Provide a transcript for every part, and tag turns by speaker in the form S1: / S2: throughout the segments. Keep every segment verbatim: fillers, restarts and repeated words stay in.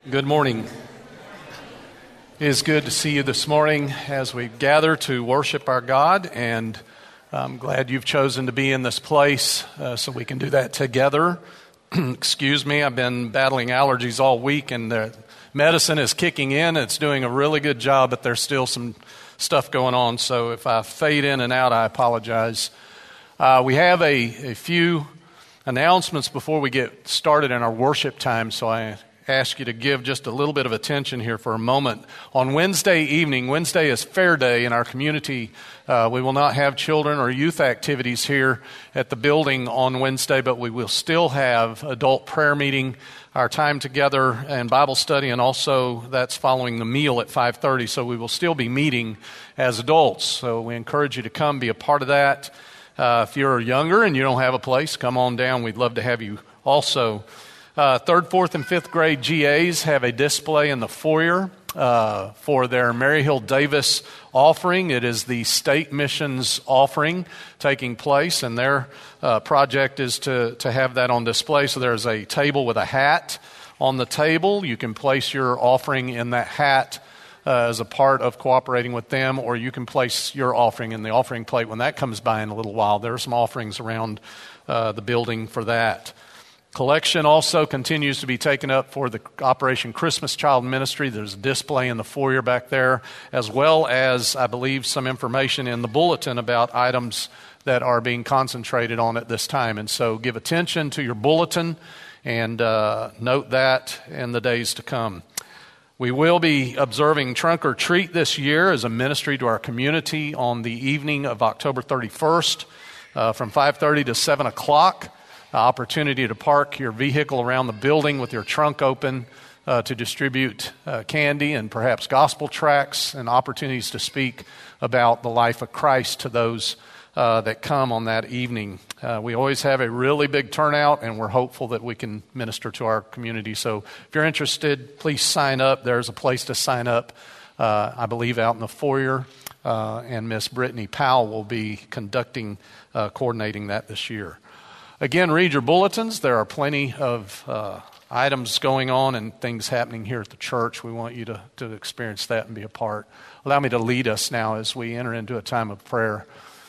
S1: Good morning. It is good to see you this morning as we gather to worship our God, and I'm glad you've chosen to be in this place uh, so we can do that together. Excuse me, I've been battling allergies all week, and the medicine is kicking in. It's doing a really good job, but there's still some stuff going on, so if I fade in and out, I apologize. Uh, we have a, a few announcements before we get started in our worship time, so I ask you to give just a little bit of attention here for a moment. On Wednesday evening, Wednesday is Fair Day in our community. Uh, we will not have children or youth activities here at the building on Wednesday, but we will still have adult prayer meeting, our time together and Bible study, and also that's following the meal at five thirty, so we will still be meeting as adults. So we encourage you to come be a part of that. Uh, if you're younger and you don't have a place, come on down. We'd love to have you also. Uh, third, fourth, and fifth grade G As have a display in the foyer uh, for their Mary Hill Davis offering. It is the state missions offering taking place, and their uh, project is to, to have that on display. So there's a table with a hat on the table. You can place your offering in that hat uh, as a part of cooperating with them, or you can place your offering in the offering plate when that comes by in a little while. There are some offerings around uh, the building for that. Collection also continues to be taken up for the Operation Christmas Child Ministry. There's a display in the foyer back there, as well as, I believe, some information in the bulletin about items that are being concentrated on at this time. And so give attention to your bulletin and uh, note that in the days to come. We will be observing Trunk or Treat this year as a ministry to our community on the evening of October thirty-first uh, from five thirty to seven o'clock. Opportunity to park your vehicle around the building with your trunk open uh, to distribute uh, candy and perhaps gospel tracts, and opportunities to speak about the life of Christ to those uh, that come on that evening. Uh, we always have a really big turnout, and we're hopeful that we can minister to our community. So if you're interested, please sign up. There's a place to sign up, uh, I believe, out in the foyer, uh, and Miss Brittany Powell will be conducting, uh, coordinating that this year. Again, read your bulletins. There are plenty of uh, items going on and things happening here at the church. We want you to, to experience that and be a part. Allow me to lead us now as we enter into a time of prayer.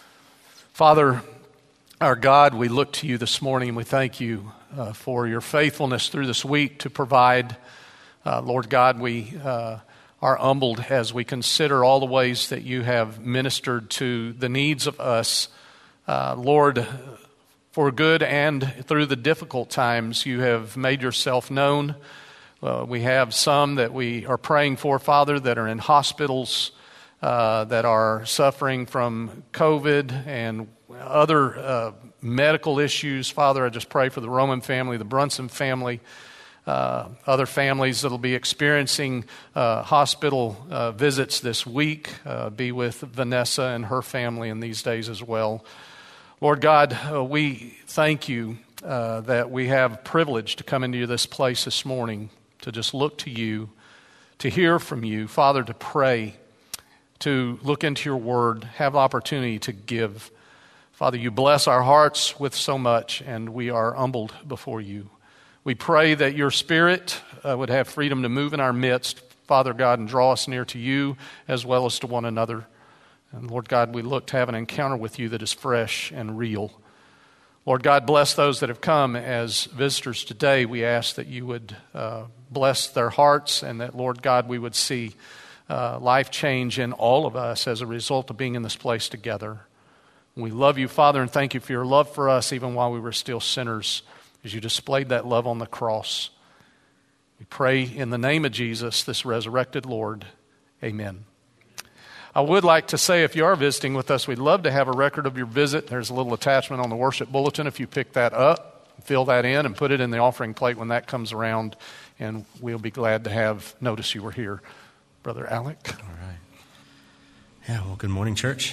S1: Father, our God, we look to you this morning and we thank you uh, for your faithfulness through this week to provide. Uh, Lord God, we uh, are humbled as we consider all the ways that you have ministered to the needs of us. Uh, Lord, for good and through the difficult times, you have made yourself known. Uh, we have some that we are praying for, Father, that are in hospitals, uh, that are suffering from COVID and other uh, medical issues. Father, I just pray for the Roman family, the Brunson family, uh, other families that will be experiencing uh, hospital uh, visits this week. Uh, be with Vanessa and her family in these days as well. Lord God, uh, we thank you uh, that we have privilege to come into this place this morning, to just look to you, to hear from you, Father, to pray, to look into your word, have the opportunity to give. Father, you bless our hearts with so much, and we are humbled before you. We pray that your Spirit uh, would have freedom to move in our midst, Father God, and draw us near to you as well as to one another. And Lord God, we look to have an encounter with you that is fresh and real. Lord God, bless those that have come as visitors today. We ask that you would uh, bless their hearts, and that, Lord God, we would see uh, life change in all of us as a result of being in this place together. We love you, Father, and thank you for your love for us even while we were still sinners, as you displayed that love on the cross. We pray in the name of Jesus, this resurrected Lord. Amen. I would like to say, if you are visiting with us, we'd love to have a record of your visit. There's a little attachment on the worship bulletin. If you pick that up, fill that in and put it in the offering plate when that comes around, and we'll be glad to have notice you were here. Brother Alec.
S2: All right. Yeah, well, good morning, church.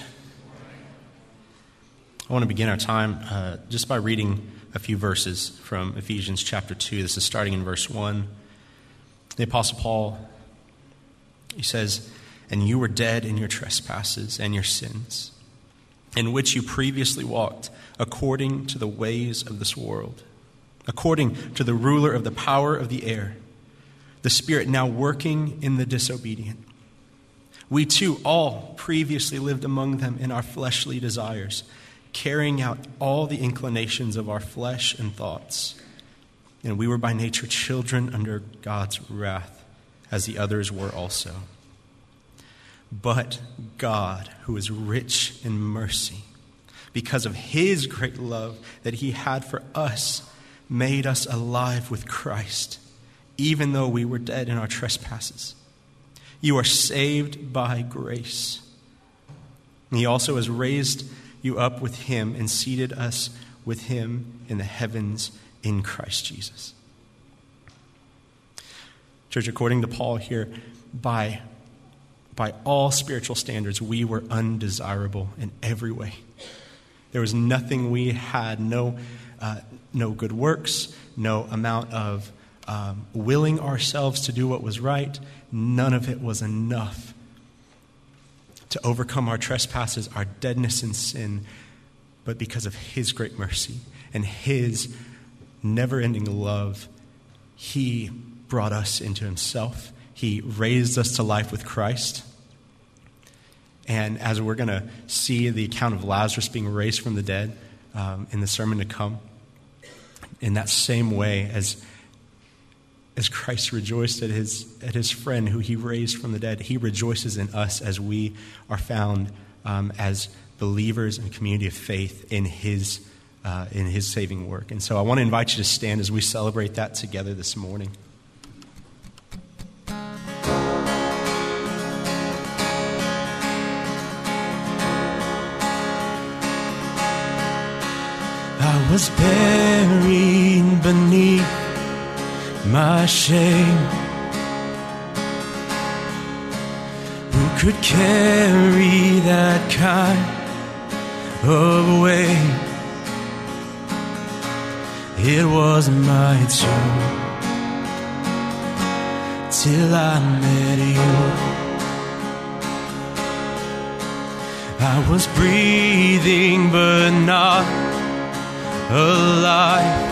S2: I want to begin our time uh, just by reading a few verses from Ephesians chapter two. This is starting in verse one. The Apostle Paul, he says, "And you were dead in your trespasses and your sins, in which you previously walked, according to the ways of this world, according to the ruler of the power of the air, the Spirit now working in the disobedient. We too all previously lived among them in our fleshly desires, carrying out all the inclinations of our flesh and thoughts. And we were by nature children under God's wrath, as the others were also. But God, who is rich in mercy, because of his great love that he had for us, made us alive with Christ, even though we were dead in our trespasses. You are saved by grace. And he also has raised you up with him and seated us with him in the heavens in Christ Jesus. Church, according to Paul here, by, by all spiritual standards, we were undesirable in every way. There was nothing we had, no, uh, no good works, no amount of um, willing ourselves to do what was right. None of it was enough to overcome our trespasses, our deadness in sin. But because of his great mercy and his never-ending love, he brought us into himself. He raised us to life with Christ. And as we're going to see the account of Lazarus being raised from the dead um, in the sermon to come, in that same way as, as Christ rejoiced at his, at his friend who he raised from the dead, he rejoices in us as we are found um, as believers and community of faith in his, uh, in his saving work. And so I want to invite you to stand as we celebrate that together this morning.
S3: I was buried beneath my shame. Who could carry that kind of weight? It was my turn till I met you. I was breathing but not alive,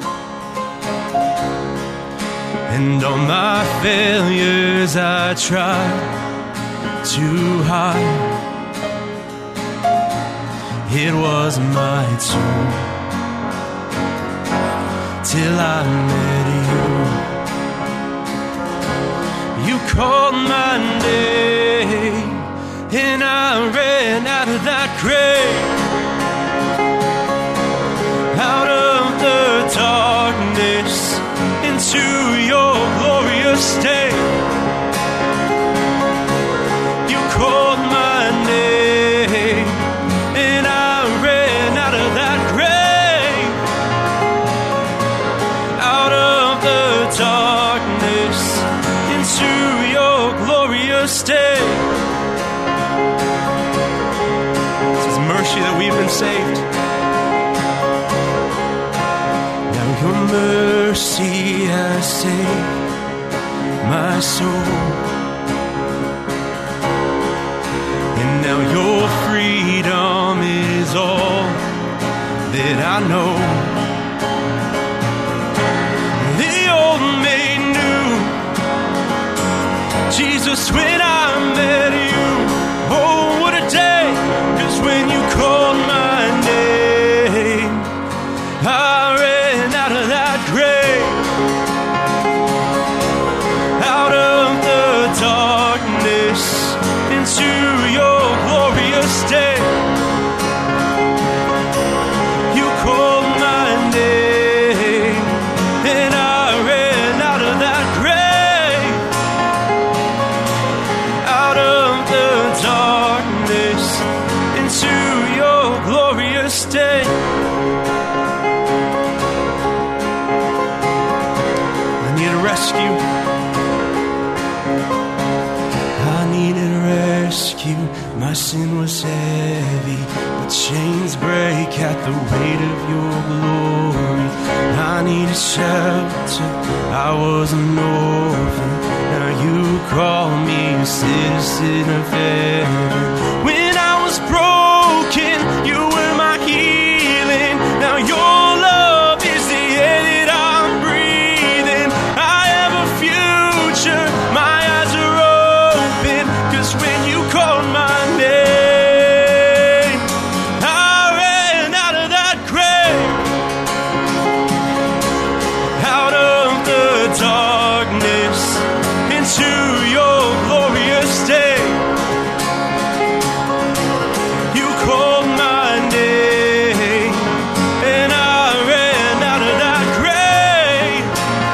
S3: and all my failures I tried to hide. It was my turn till I met you. You called my name and I ran out of that grave, out of the darkness into your glorious day. You called my name and I ran out of that grave, out of the darkness into your glorious day. It's his mercy that we've been saved. Your mercy has saved my soul, and now your freedom is all that I know. The old made new, Jesus, when I met you. Oh, what a day, 'cause when you called my name, I ran out of that grave, out of the darkness into your glorious day. You called my name and I ran out of that grave, out of the darkness into your glorious day. Rescue. I needed rescue. My sin was heavy, but chains break at the weight of your glory. I needed shelter. I was an orphan. Now you call me a citizen of heaven. When I was broken, you were my healing. Now your love is the air that I'm breathing. I have a future into your glorious day. You called my name, and I ran out of that grave,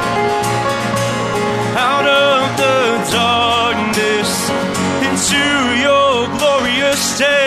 S3: out of the darkness into your glorious day.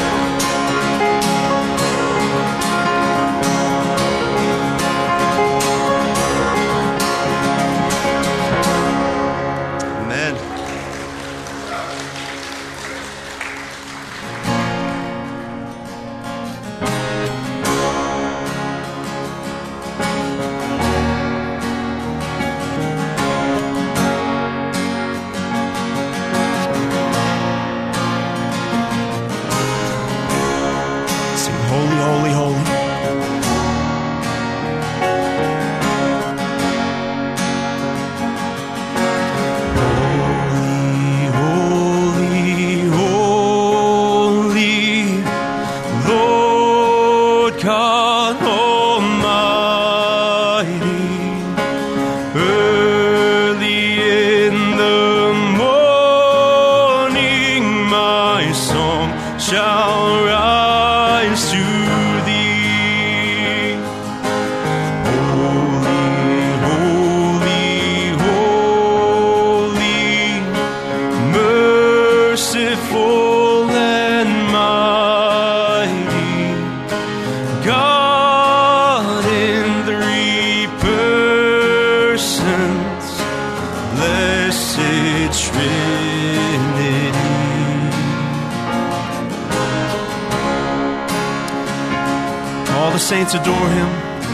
S3: Saints adore him.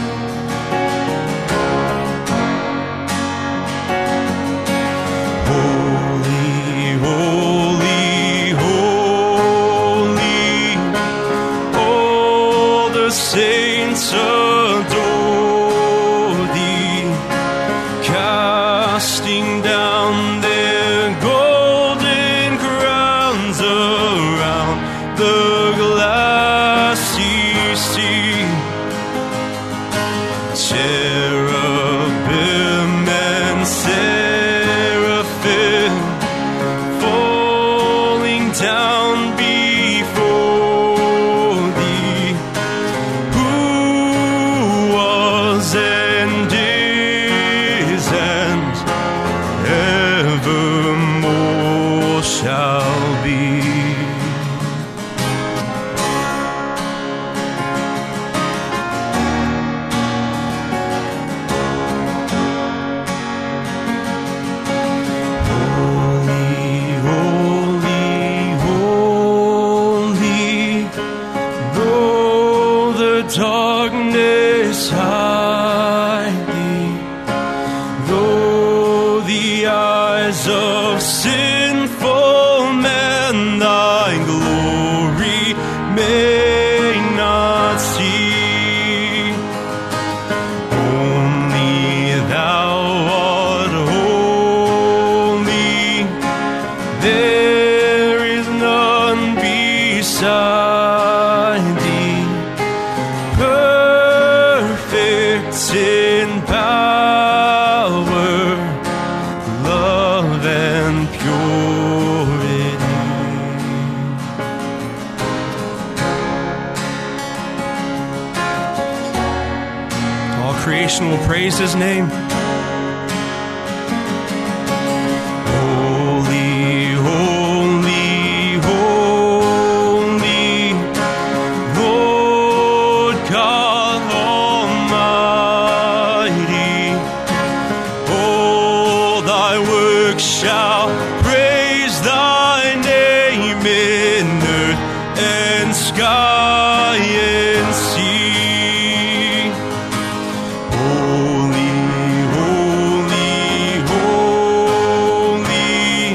S3: Holy, holy, holy, all the saints adore thee, casting down their golden crowns around the glassy sea. Cherubim and seraphim falling down before thee, who was and is and evermore shall be. Darkness hide thee, though the eyes of sinful men thy glory may not see. Only thou art holy, there is none beside thee. In power, love, and purity. All creation will praise his name. Holy, holy, holy, Lord God Almighty. All thy works shall praise thy name in earth and sky and sea. Holy, holy, holy,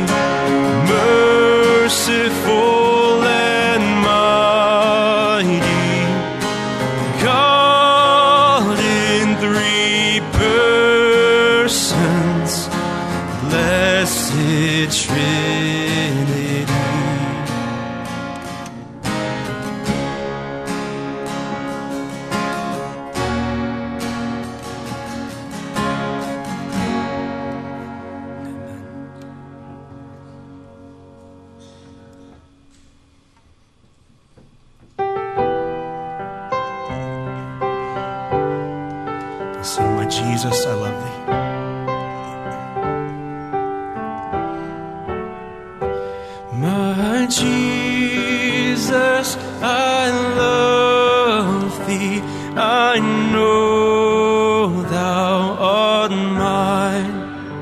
S3: merciful and mighty, God in three persons, blessed Trinity. Jesus, I love thee. My Jesus, I love thee. I know thou art mine.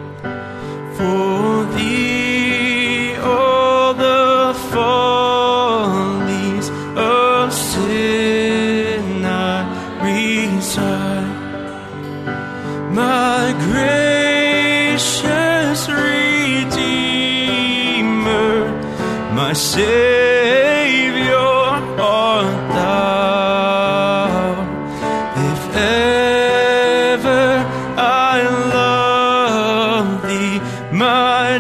S3: For thee all the follies of sin I resign. My gracious Redeemer, my Savior art thou. If ever I love thee, my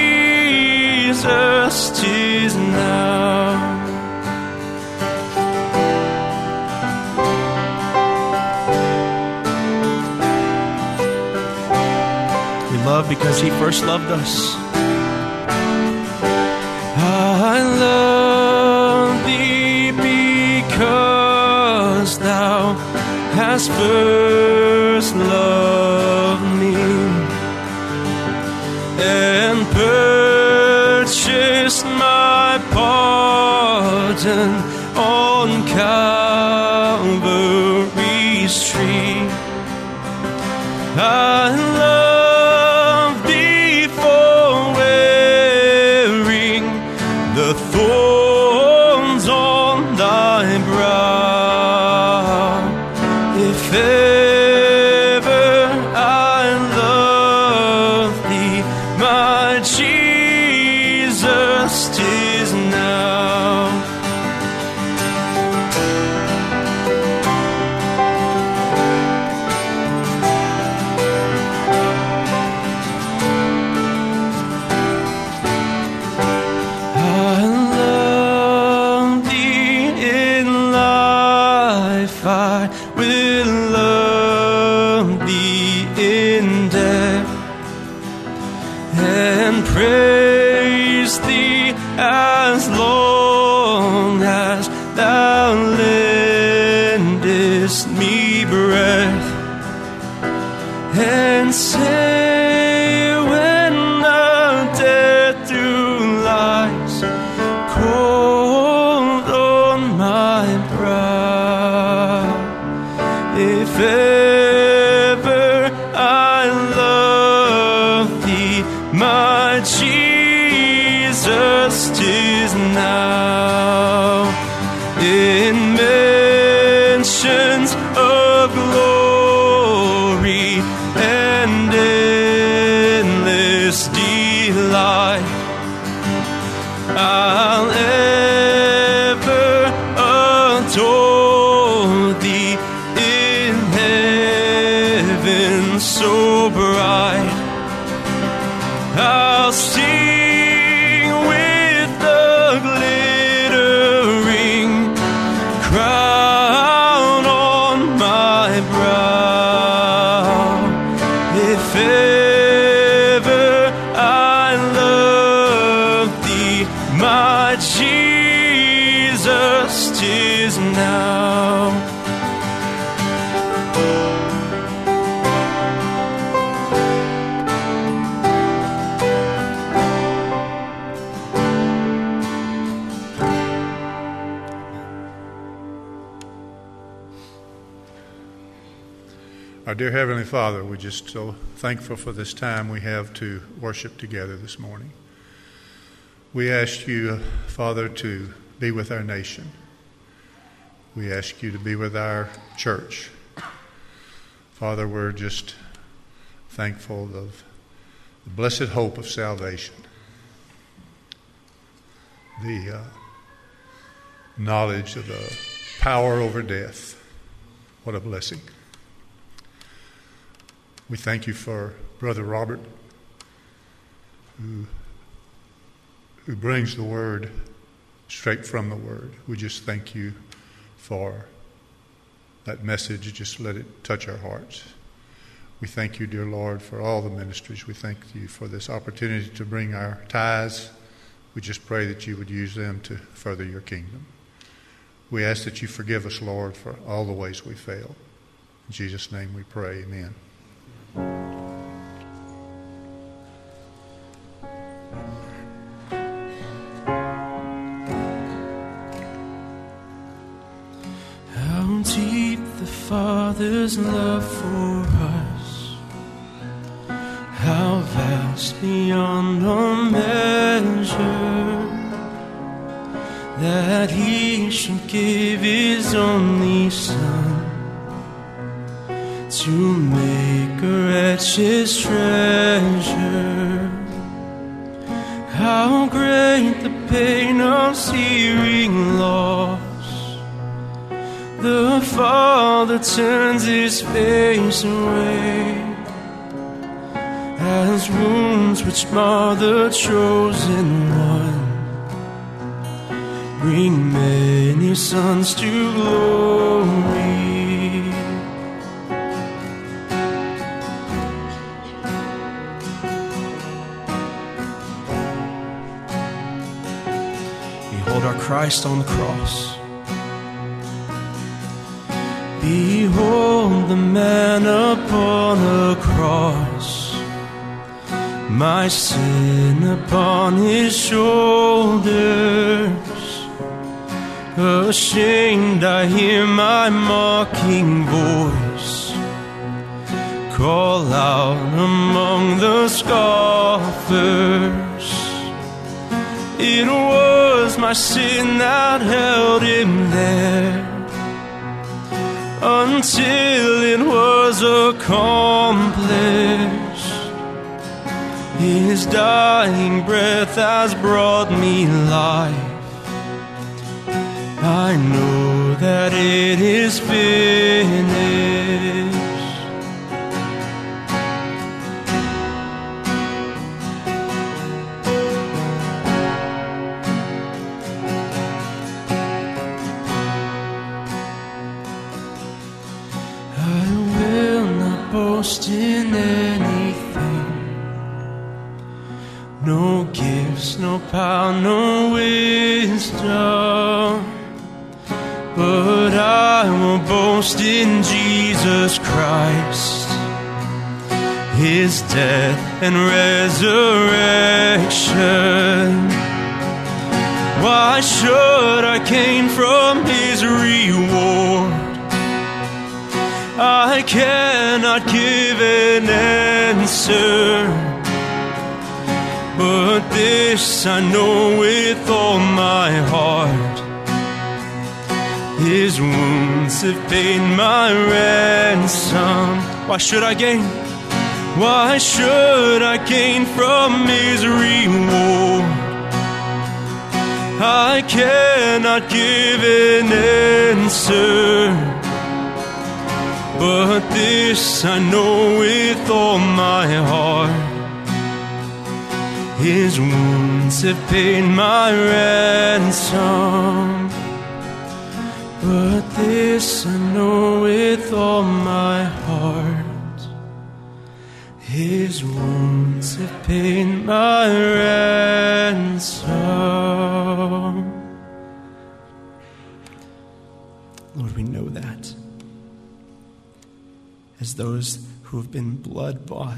S3: Jesus, 'tis now. We love because he first loved us. I love thee because thou hast first loved me and purchased my pardon on Calvary's tree. I love thee for wearing the thorns on thy brow. If ever I love thee, my Jesus, 'tis now. I will love thee in death and praise thee as long as thou lendest me breath, and say when the death through lies cold on my brow, if ever I love thee, my Jesus, 'tis now. In mansions of glory and endless delight, I'll ever adore thee in heaven so bright. I'll sing with the glittering crown on my brow. If ever I love thee, my Jesus, 'tis now.
S4: Our dear Heavenly Father, we're just so thankful for this time we have to worship together this morning. We ask you, Father, to be with our nation. We ask you to be with our church. Father, we're just thankful of the blessed hope of salvation, the uh, knowledge of the power over death. What a blessing. We thank you for Brother Robert, who, who brings the word straight from the word. We just thank you for that message. Just let it touch our hearts. We thank you, dear Lord, for all the ministries. We thank you for this opportunity to bring our tithes. We just pray that you would use them to further your kingdom. We ask that you forgive us, Lord, for all the ways we fail. In Jesus' name we pray, amen.
S3: How deep the Father's love for us, how vast beyond all measure, that He should give His only Son to make a wretch's treasure. How great the pain of searing loss, the Father turns His face away, as wounds which mar the chosen one bring many sons to glory. Behold our Christ on the cross. Behold the man upon a cross, my sin upon His shoulders. Ashamed I hear my mocking voice call out among the scoffers. It was my sin that held Him there until it was accomplished. His dying breath has brought me life. I know that it is finished. I will not boast in anything, no gifts, no power, no wisdom, but I will boast in Jesus Christ, His death and resurrection. Why should I gain from His reward? I cannot give an answer, but this I know with all my heart: His wounds have paid my ransom. Why should I gain? Why should I gain from His reward? I cannot give an answer, but this I know with all my heart: His wounds have paid my ransom. But this I know with all my heart: His wounds have paid my ransom. Lord, we know that as those who have been blood bought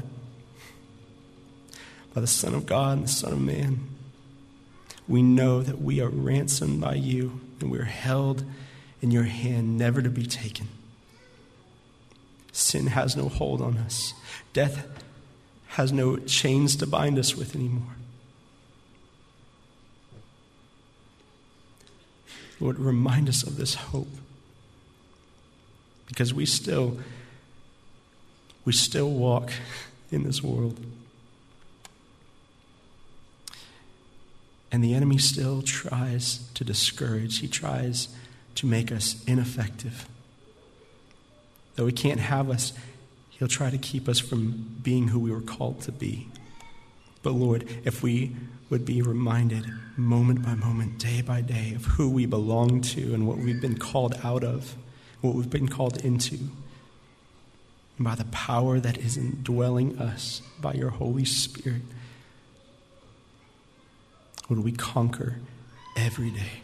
S3: by the Son of God and the Son of Man, we know that we are ransomed by You and we are held in Your hand, never to be taken. Sin has no hold on us. Death has no chains to bind us with anymore. Lord, remind us of this hope, because we still, we still walk in this world. And the enemy still tries to discourage. He tries to make us ineffective. Though he can't have us, he'll try to keep us from being who we were called to be. But Lord, if we would be reminded moment by moment, day by day, of who we belong to and what we've been called out of, what we've been called into, and by the power that is indwelling us by Your Holy Spirit, would we conquer every day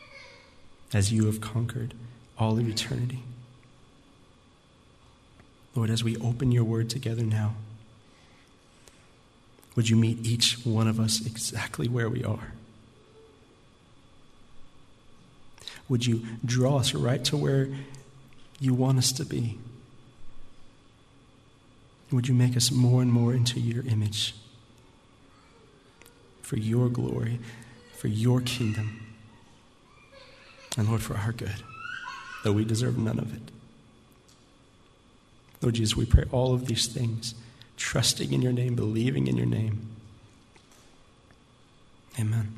S3: as You have conquered all of eternity.
S2: Lord, as we open your word together now, would you meet each one of us exactly where we are? Would you draw us right to where you want us to be? Would you make us more and more into your image for your glory, for your kingdom, and Lord, for our good, though we deserve none of it. Lord Jesus, we pray all of these things, trusting in your name, believing in your name. Amen.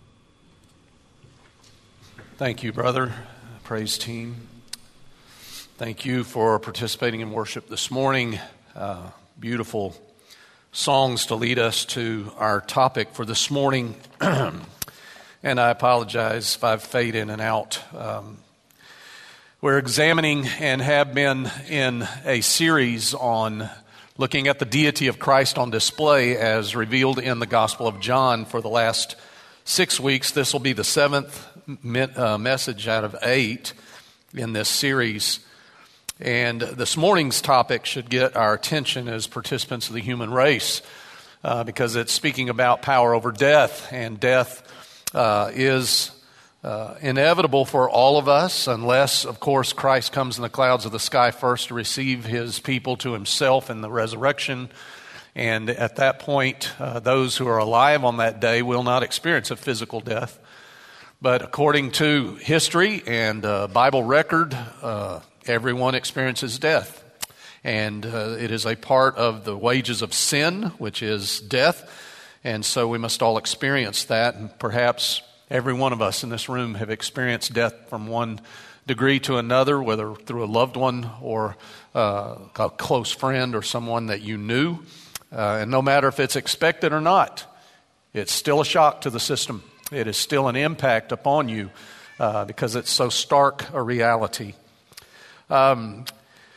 S1: Thank you, brother. Praise team. Thank you for participating in worship this morning. Uh, beautiful songs to lead us to our topic for this morning. And I apologize if I've faded in and out. Um, we're examining and have been in a series on looking at the deity of Christ on display as revealed in the Gospel of John for the last six weeks. This will be the seventh uh, message out of eight in this series. And this morning's topic should get our attention as participants of the human race uh, because it's speaking about power over death. And death uh, is uh, inevitable for all of us unless, of course, Christ comes in the clouds of the sky first to receive his people to himself in the resurrection. And at that point, uh, those who are alive on that day will not experience a physical death. But according to history and uh, Bible record, uh, everyone experiences death. And uh, it is a part of the wages of sin, which is death. And so we must all experience that. And perhaps every one of us in this room have experienced death from one degree to another, whether through a loved one or uh, a close friend or someone that you knew. Uh, and no matter if it's expected or not, it's still a shock to the system. It is still an impact upon you uh, because it's so stark a reality. Um,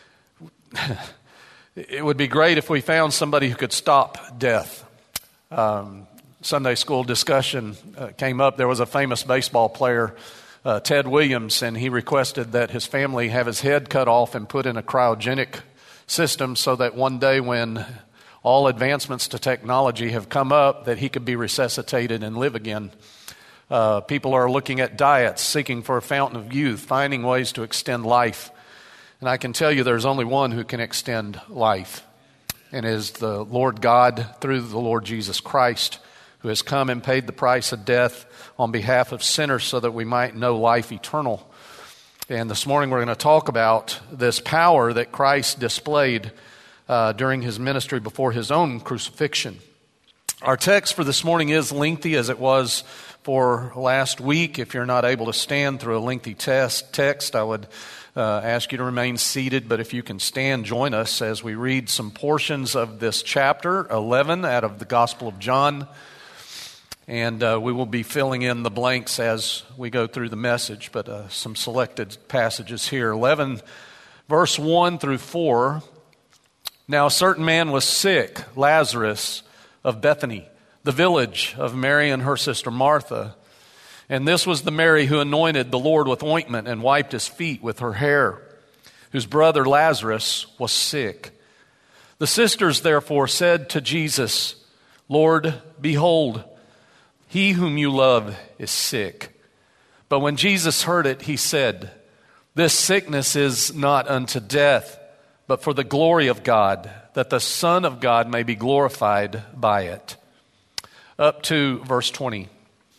S1: it would be great if we found somebody who could stop death. Um, Sunday school discussion uh, came up. There was a famous baseball player, uh, Ted Williams, and he requested that his family have his head cut off and put in a cryogenic system so that one day when all advancements to technology have come up, that he could be resuscitated and live again. Uh, people are looking at diets, seeking for a fountain of youth, finding ways to extend life. And I can tell you there's only one who can extend life, and it is the Lord God through the Lord Jesus Christ, who has come and paid the price of death on behalf of sinners so that we might know life eternal. And this morning we're going to talk about this power that Christ displayed uh, during his ministry before his own crucifixion. Our text for this morning is lengthy as it was for last week. If you're not able to stand through a lengthy test, text, I would uh, ask you to remain seated. But if you can stand, join us as we read some portions of this chapter eleven out of the Gospel of John. And uh, we will be filling in the blanks as we go through the message, but uh, some selected passages here. eleven, verse one through four. Now a certain man was sick, Lazarus of Bethany, the village of Mary and her sister Martha. And this was the Mary who anointed the Lord with ointment and wiped his feet with her hair, whose brother Lazarus was sick. The sisters therefore said to Jesus, Lord, behold, he whom you love is sick. But when Jesus heard it, he said, this sickness is not unto death, but for the glory of God, that the Son of God may be glorified by it. Up to verse twenty.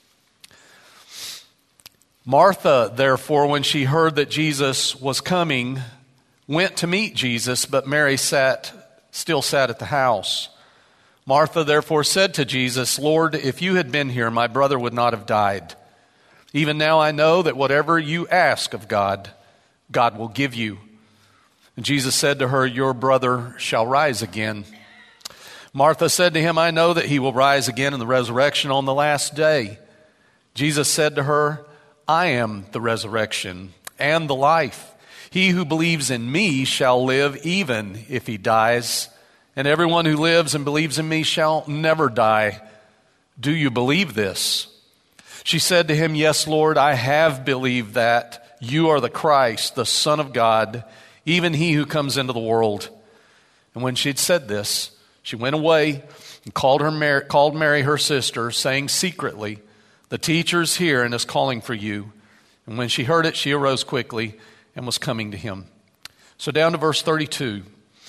S1: Martha, therefore, when she heard that Jesus was coming, went to meet Jesus, but Mary sat, still sat at the house. Martha therefore said to Jesus, Lord, if you had been here, my brother would not have died. Even now I know that whatever you ask of God, God will give you. And Jesus said to her, your brother shall rise again. Martha said to him, I know that he will rise again in the resurrection on the last day. Jesus said to her, I am the resurrection and the life. He who believes in me shall live even if he dies. And everyone who lives and believes in me shall never die. Do you believe this? She said to him, yes, Lord, I have believed that you are the Christ, the Son of God, even he who comes into the world. And when she had said this, she went away and called, her Mary, called Mary her sister, saying secretly, "The teacher's here and is calling for you." And when she heard it, she arose quickly and was coming to him. So down to verse thirty-two.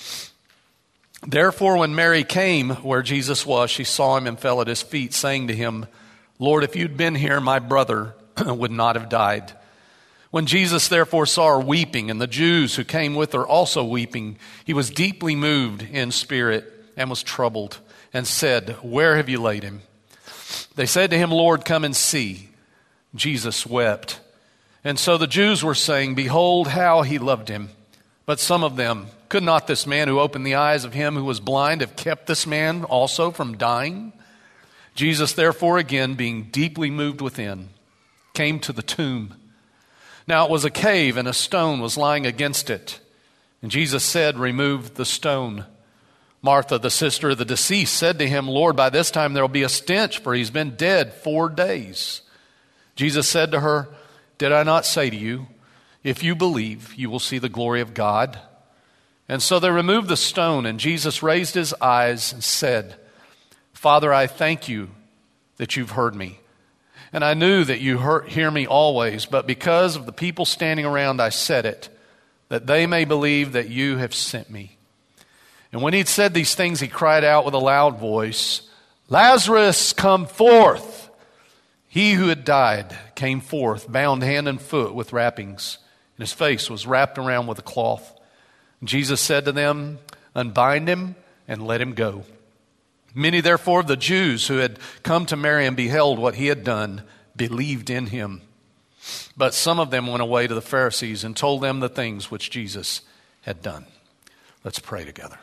S1: Therefore, when Mary came where Jesus was, she saw him and fell at his feet, saying to him, "Lord, if you'd been here, my brother would not have died." When Jesus therefore saw her weeping, and the Jews who came with her also weeping, he was deeply moved in spirit and was troubled, and said, "Where have you laid him?" They said to him, "Lord, come and see." Jesus wept. And so the Jews were saying, "Behold how he loved him." But some of them, "Could not this man who opened the eyes of him who was blind have kept this man also from dying?" Jesus therefore, again being deeply moved within, came to the tomb. Now it was a cave, and a stone was lying against it. And Jesus said, "Remove the stone." Martha, the sister of the deceased, said to him, "Lord, by this time there will be a stench, for he's been dead four days." Jesus said to her, "Did I not say to you, if you believe, you will see the glory of God?" And so they removed the stone, and Jesus raised his eyes and said, "Father, I thank you that you've heard me. And I knew that you hear, hear me always, but because of the people standing around, I said it, that they may believe that you have sent me." And when he'd said these things, he cried out with a loud voice, "Lazarus, come forth!" He who had died came forth, bound hand and foot with wrappings, and his face was wrapped around with a cloth. And Jesus said to them, "Unbind him and let him go." Many therefore of the Jews who had come to Mary and beheld what he had done believed in him. But some of them went away to the Pharisees and told them the things which Jesus had done. Let's pray together.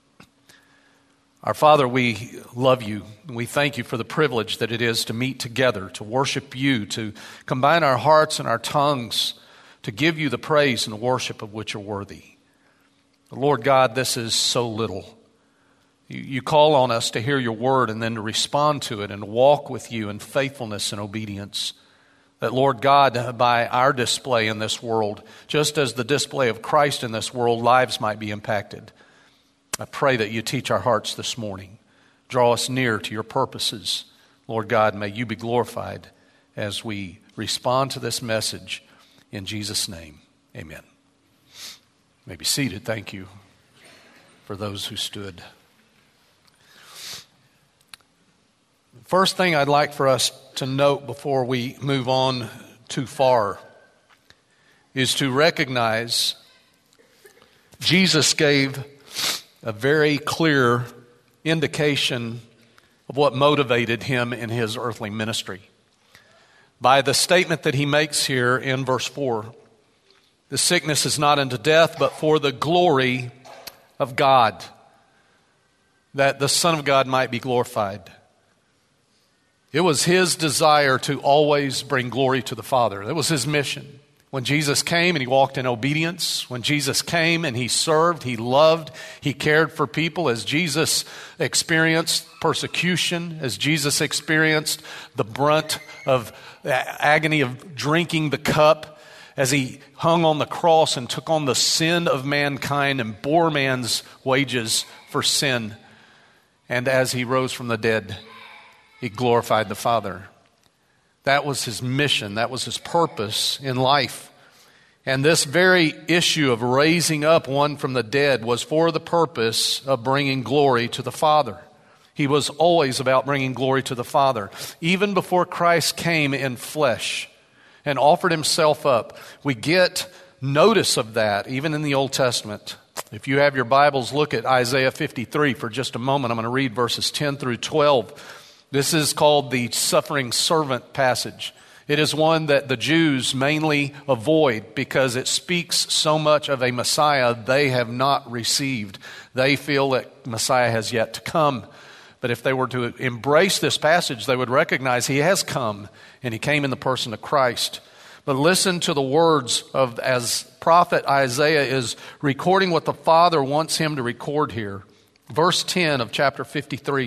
S1: Our Father, we love you. We thank you for the privilege that it is to meet together, to worship you, to combine our hearts and our tongues, to give you the praise and worship of which are worthy. Lord God, this is so little. You, you call on us to hear your word and then to respond to it and walk with you in faithfulness and obedience. That, Lord God, by our display in this world, just as the display of Christ in this world, lives might be impacted. I pray that you teach our hearts this morning. Draw us near to your purposes. Lord God, may you be glorified as we respond to this message. In Jesus' name, amen. You may be seated. Thank you for those who stood. First thing I'd like for us to note before we move on too far is to recognize Jesus gave a very clear indication of what motivated him in his earthly ministry. By the statement that he makes here in verse four, the sickness is not unto death, but for the glory of God, that the Son of God might be glorified. It was his desire to always bring glory to the Father. That was his mission. When Jesus came and he walked in obedience, when Jesus came and he served, he loved, he cared for people, as Jesus experienced persecution, as Jesus experienced the brunt of the agony of drinking the cup, as he hung on the cross and took on the sin of mankind and bore man's wages for sin. And as he rose from the dead, he glorified the Father. That was his mission. That was his purpose in life. And this very issue of raising up one from the dead was for the purpose of bringing glory to the Father. He was always about bringing glory to the Father. Even before Christ came in flesh and offered himself up, we get notice of that even in the Old Testament. If you have your Bibles, look at Isaiah fifty-three for just a moment. I'm going to read verses ten through twelve. This is called the suffering servant passage. It is one that the Jews mainly avoid because it speaks so much of a Messiah they have not received. They feel that Messiah has yet to come. But if they were to embrace this passage, they would recognize he has come, and he came in the person of Christ. But listen to the words of as prophet Isaiah is recording what the Father wants him to record here. Verse ten of chapter fifty-three.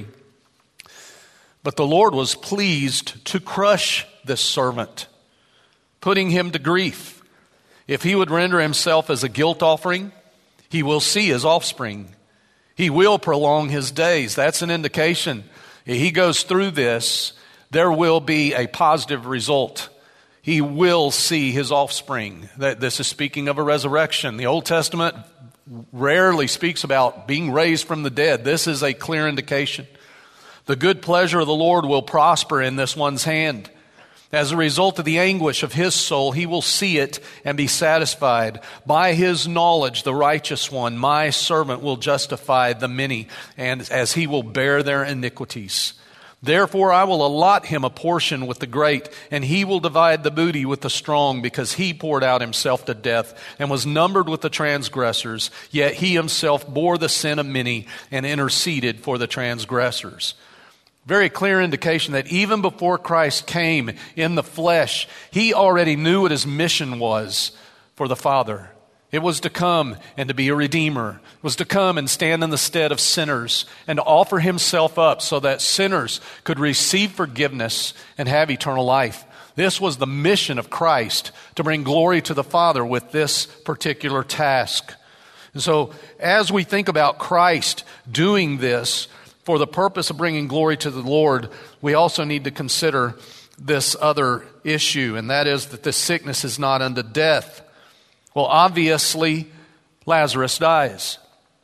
S1: But the Lord was pleased to crush this servant, putting him to grief. If he would render himself as a guilt offering, he will see his offspring. He will prolong his days. That's an indication. He goes through this, there will be a positive result. He will see his offspring. This is speaking of a resurrection. The Old Testament rarely speaks about being raised from the dead. This is a clear indication. The good pleasure of the Lord will prosper in this one's hand. As a result of the anguish of his soul, he will see it and be satisfied. By his knowledge, the righteous one, my servant, will justify the many, and as he will bear their iniquities. Therefore I will allot him a portion with the great, and he will divide the booty with the strong, because he poured out himself to death and was numbered with the transgressors. Yet he himself bore the sin of many and interceded for the transgressors. Very clear indication that even before Christ came in the flesh, he already knew what his mission was for the Father. It was to come and to be a redeemer. It was to come and stand in the stead of sinners and to offer himself up so that sinners could receive forgiveness and have eternal life. This was the mission of Christ, to bring glory to the Father with this particular task. And so as we think about Christ doing this for the purpose of bringing glory to the Lord, we also need to consider this other issue, and that is that this sickness is not unto death. Well, obviously, Lazarus dies.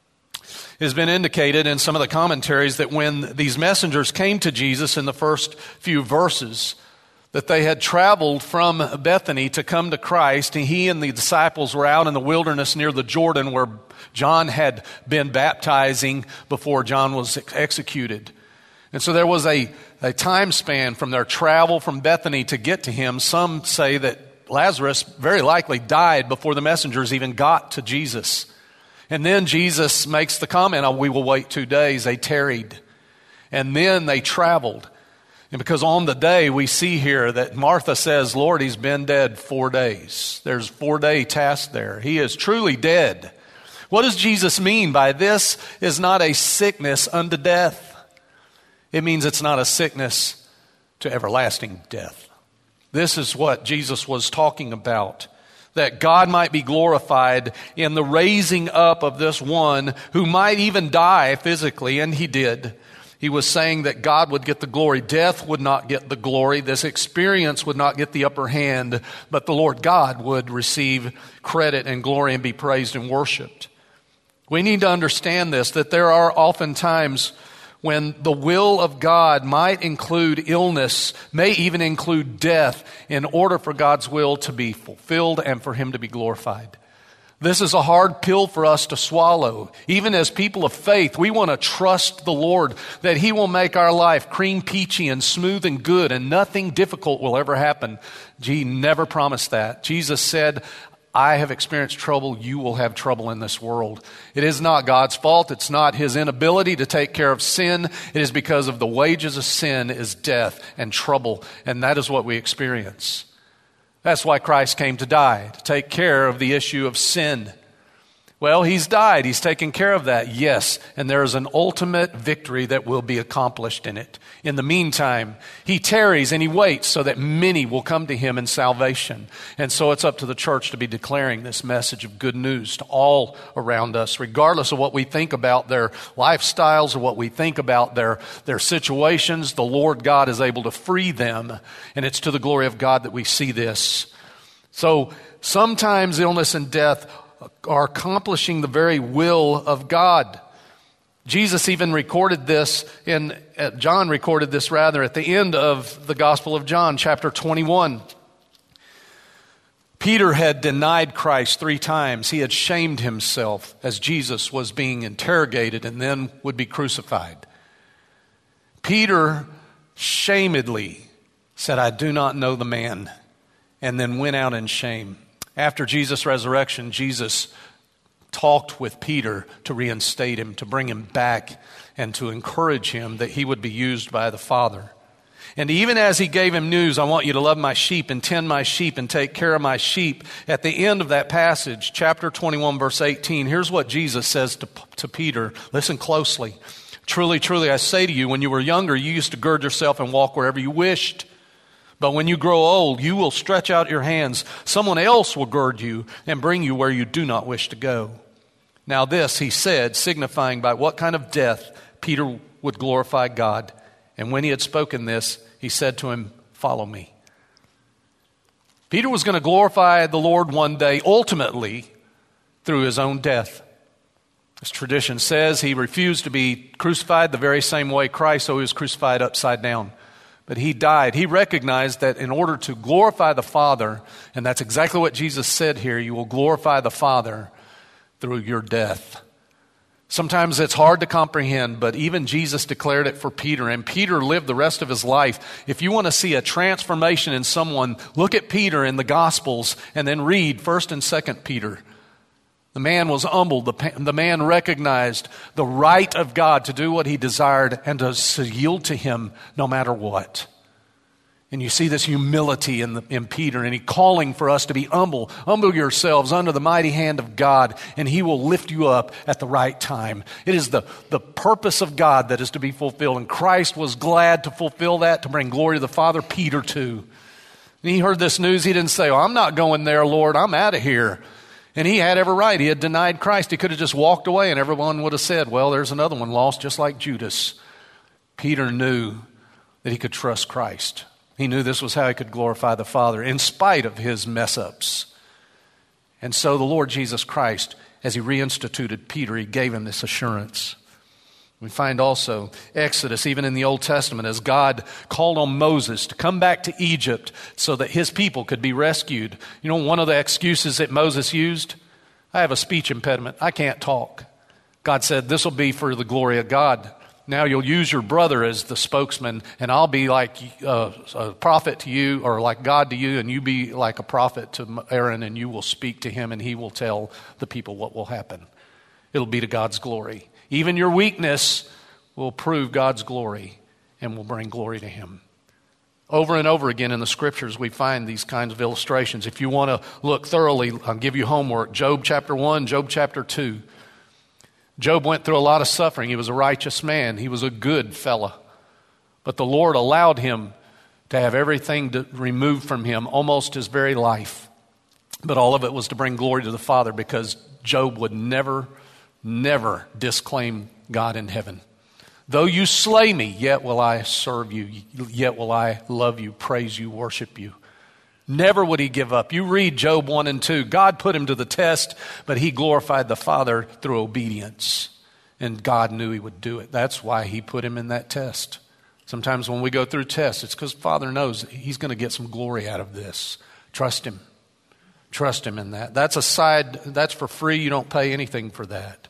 S1: It has been indicated in some of the commentaries that when these messengers came to Jesus in the first few verses, that they had traveled from Bethany to come to Christ, and he and the disciples were out in the wilderness near the Jordan where John had been baptizing before John was executed. And so there was a, a time span from their travel from Bethany to get to him. Some say that Lazarus very likely died before the messengers even got to Jesus. And then Jesus makes the comment, oh, we will wait two days. They tarried. And then they traveled. And because on the day we see here that Martha says, Lord, he's been dead four days. There's a four-day task there. He is truly dead. What does Jesus mean by this is not a sickness unto death? It means it's not a sickness to everlasting death. This is what Jesus was talking about, that God might be glorified in the raising up of this one who might even die physically, and he did. He was saying that God would get the glory. Death would not get the glory. This experience would not get the upper hand, but the Lord God would receive credit and glory and be praised and worshiped. We need to understand this, that there are often times when the will of God might include illness, may even include death, in order for God's will to be fulfilled and for him to be glorified. This is a hard pill for us to swallow. Even as people of faith, we want to trust the Lord that he will make our life cream peachy and smooth and good, and nothing difficult will ever happen. He never promised that. Jesus said, I have experienced trouble, you will have trouble in this world. It is not God's fault. It's not his inability to take care of sin. It is because of the wages of sin is death and trouble, and that is what we experience. That's why Christ came to die, to take care of the issue of sin. Well, he's died. He's taken care of that, yes, and there is an ultimate victory that will be accomplished in it. In the meantime, he tarries and he waits so that many will come to him in salvation. And so it's up to the church to be declaring this message of good news to all around us, regardless of what we think about their lifestyles or what we think about their, their situations. The Lord God is able to free them, and it's to the glory of God that we see this. So sometimes illness and death are accomplishing the very will of God. Jesus even recorded this in, uh, John recorded this rather at the end of the Gospel of John, chapter twenty-one. Peter had denied Christ three times. He had shamed himself as Jesus was being interrogated and then would be crucified. Peter shamedly said, I do not know the man, and then went out in shame. After Jesus' resurrection, Jesus talked with Peter to reinstate him, to bring him back, and to encourage him that he would be used by the Father. And even as he gave him news, I want you to love my sheep and tend my sheep and take care of my sheep. At the end of that passage, chapter twenty-one, verse eighteen, here's what Jesus says to, to Peter. Listen closely. Truly, truly, I say to you, when you were younger, you used to gird yourself and walk wherever you wished. But when you grow old, you will stretch out your hands. Someone else will gird you and bring you where you do not wish to go. Now this he said, signifying by what kind of death Peter would glorify God. And when he had spoken this, he said to him, follow me. Peter was going to glorify the Lord one day, ultimately, through his own death. As tradition says, he refused to be crucified the very same way Christ, so he was crucified upside down. But he died. He recognized that in order to glorify the Father, and that's exactly what Jesus said here, you will glorify the Father through your death. Sometimes it's hard to comprehend, but even Jesus declared it for Peter, and Peter lived the rest of his life. If you want to see a transformation in someone, look at Peter in the Gospels and then read First and Second Peter. The man was humbled. The, the man recognized the right of God to do what he desired and to, to yield to him no matter what. And you see this humility in, the, in Peter, and he calling for us to be humble. Humble yourselves under the mighty hand of God, and he will lift you up at the right time. It is the, the purpose of God that is to be fulfilled, and Christ was glad to fulfill that, to bring glory to the Father. Peter too. And he heard this news. He didn't say, oh, I'm not going there, Lord. I'm out of here. And he had every right. He had denied Christ. He could have just walked away, and everyone would have said, well, there's another one lost, just like Judas. Peter knew that he could trust Christ. He knew this was how he could glorify the Father in spite of his mess-ups. And so the Lord Jesus Christ, as he reinstituted Peter, he gave him this assurance. We find also Exodus, even in the Old Testament, as God called on Moses to come back to Egypt so that his people could be rescued. You know, one of the excuses that Moses used? I have a speech impediment. I can't talk. God said, this will be for the glory of God. Now you'll use your brother as the spokesman, and I'll be like uh, a prophet to you, or like God to you, and you be like a prophet to Aaron, and you will speak to him, and he will tell the people what will happen. It'll be to God's glory. Even your weakness will prove God's glory and will bring glory to him. Over and over again in the scriptures, we find these kinds of illustrations. If you want to look thoroughly, I'll give you homework. Job chapter one, Job chapter two. Job went through a lot of suffering. He was a righteous man. He was a good fella. But the Lord allowed him to have everything to removed from him, almost his very life. But all of it was to bring glory to the Father, because Job would never, never disclaim God in heaven. Though you slay me, yet will I serve you. Yet will I love you, praise you, worship you. Never would he give up. You read Job one and two. God put him to the test, but he glorified the Father through obedience. And God knew he would do it. That's why he put him in that test. Sometimes when we go through tests, it's because Father knows he's going to get some glory out of this. Trust him. Trust him in that. That's a side, that's for free. You don't pay anything for that.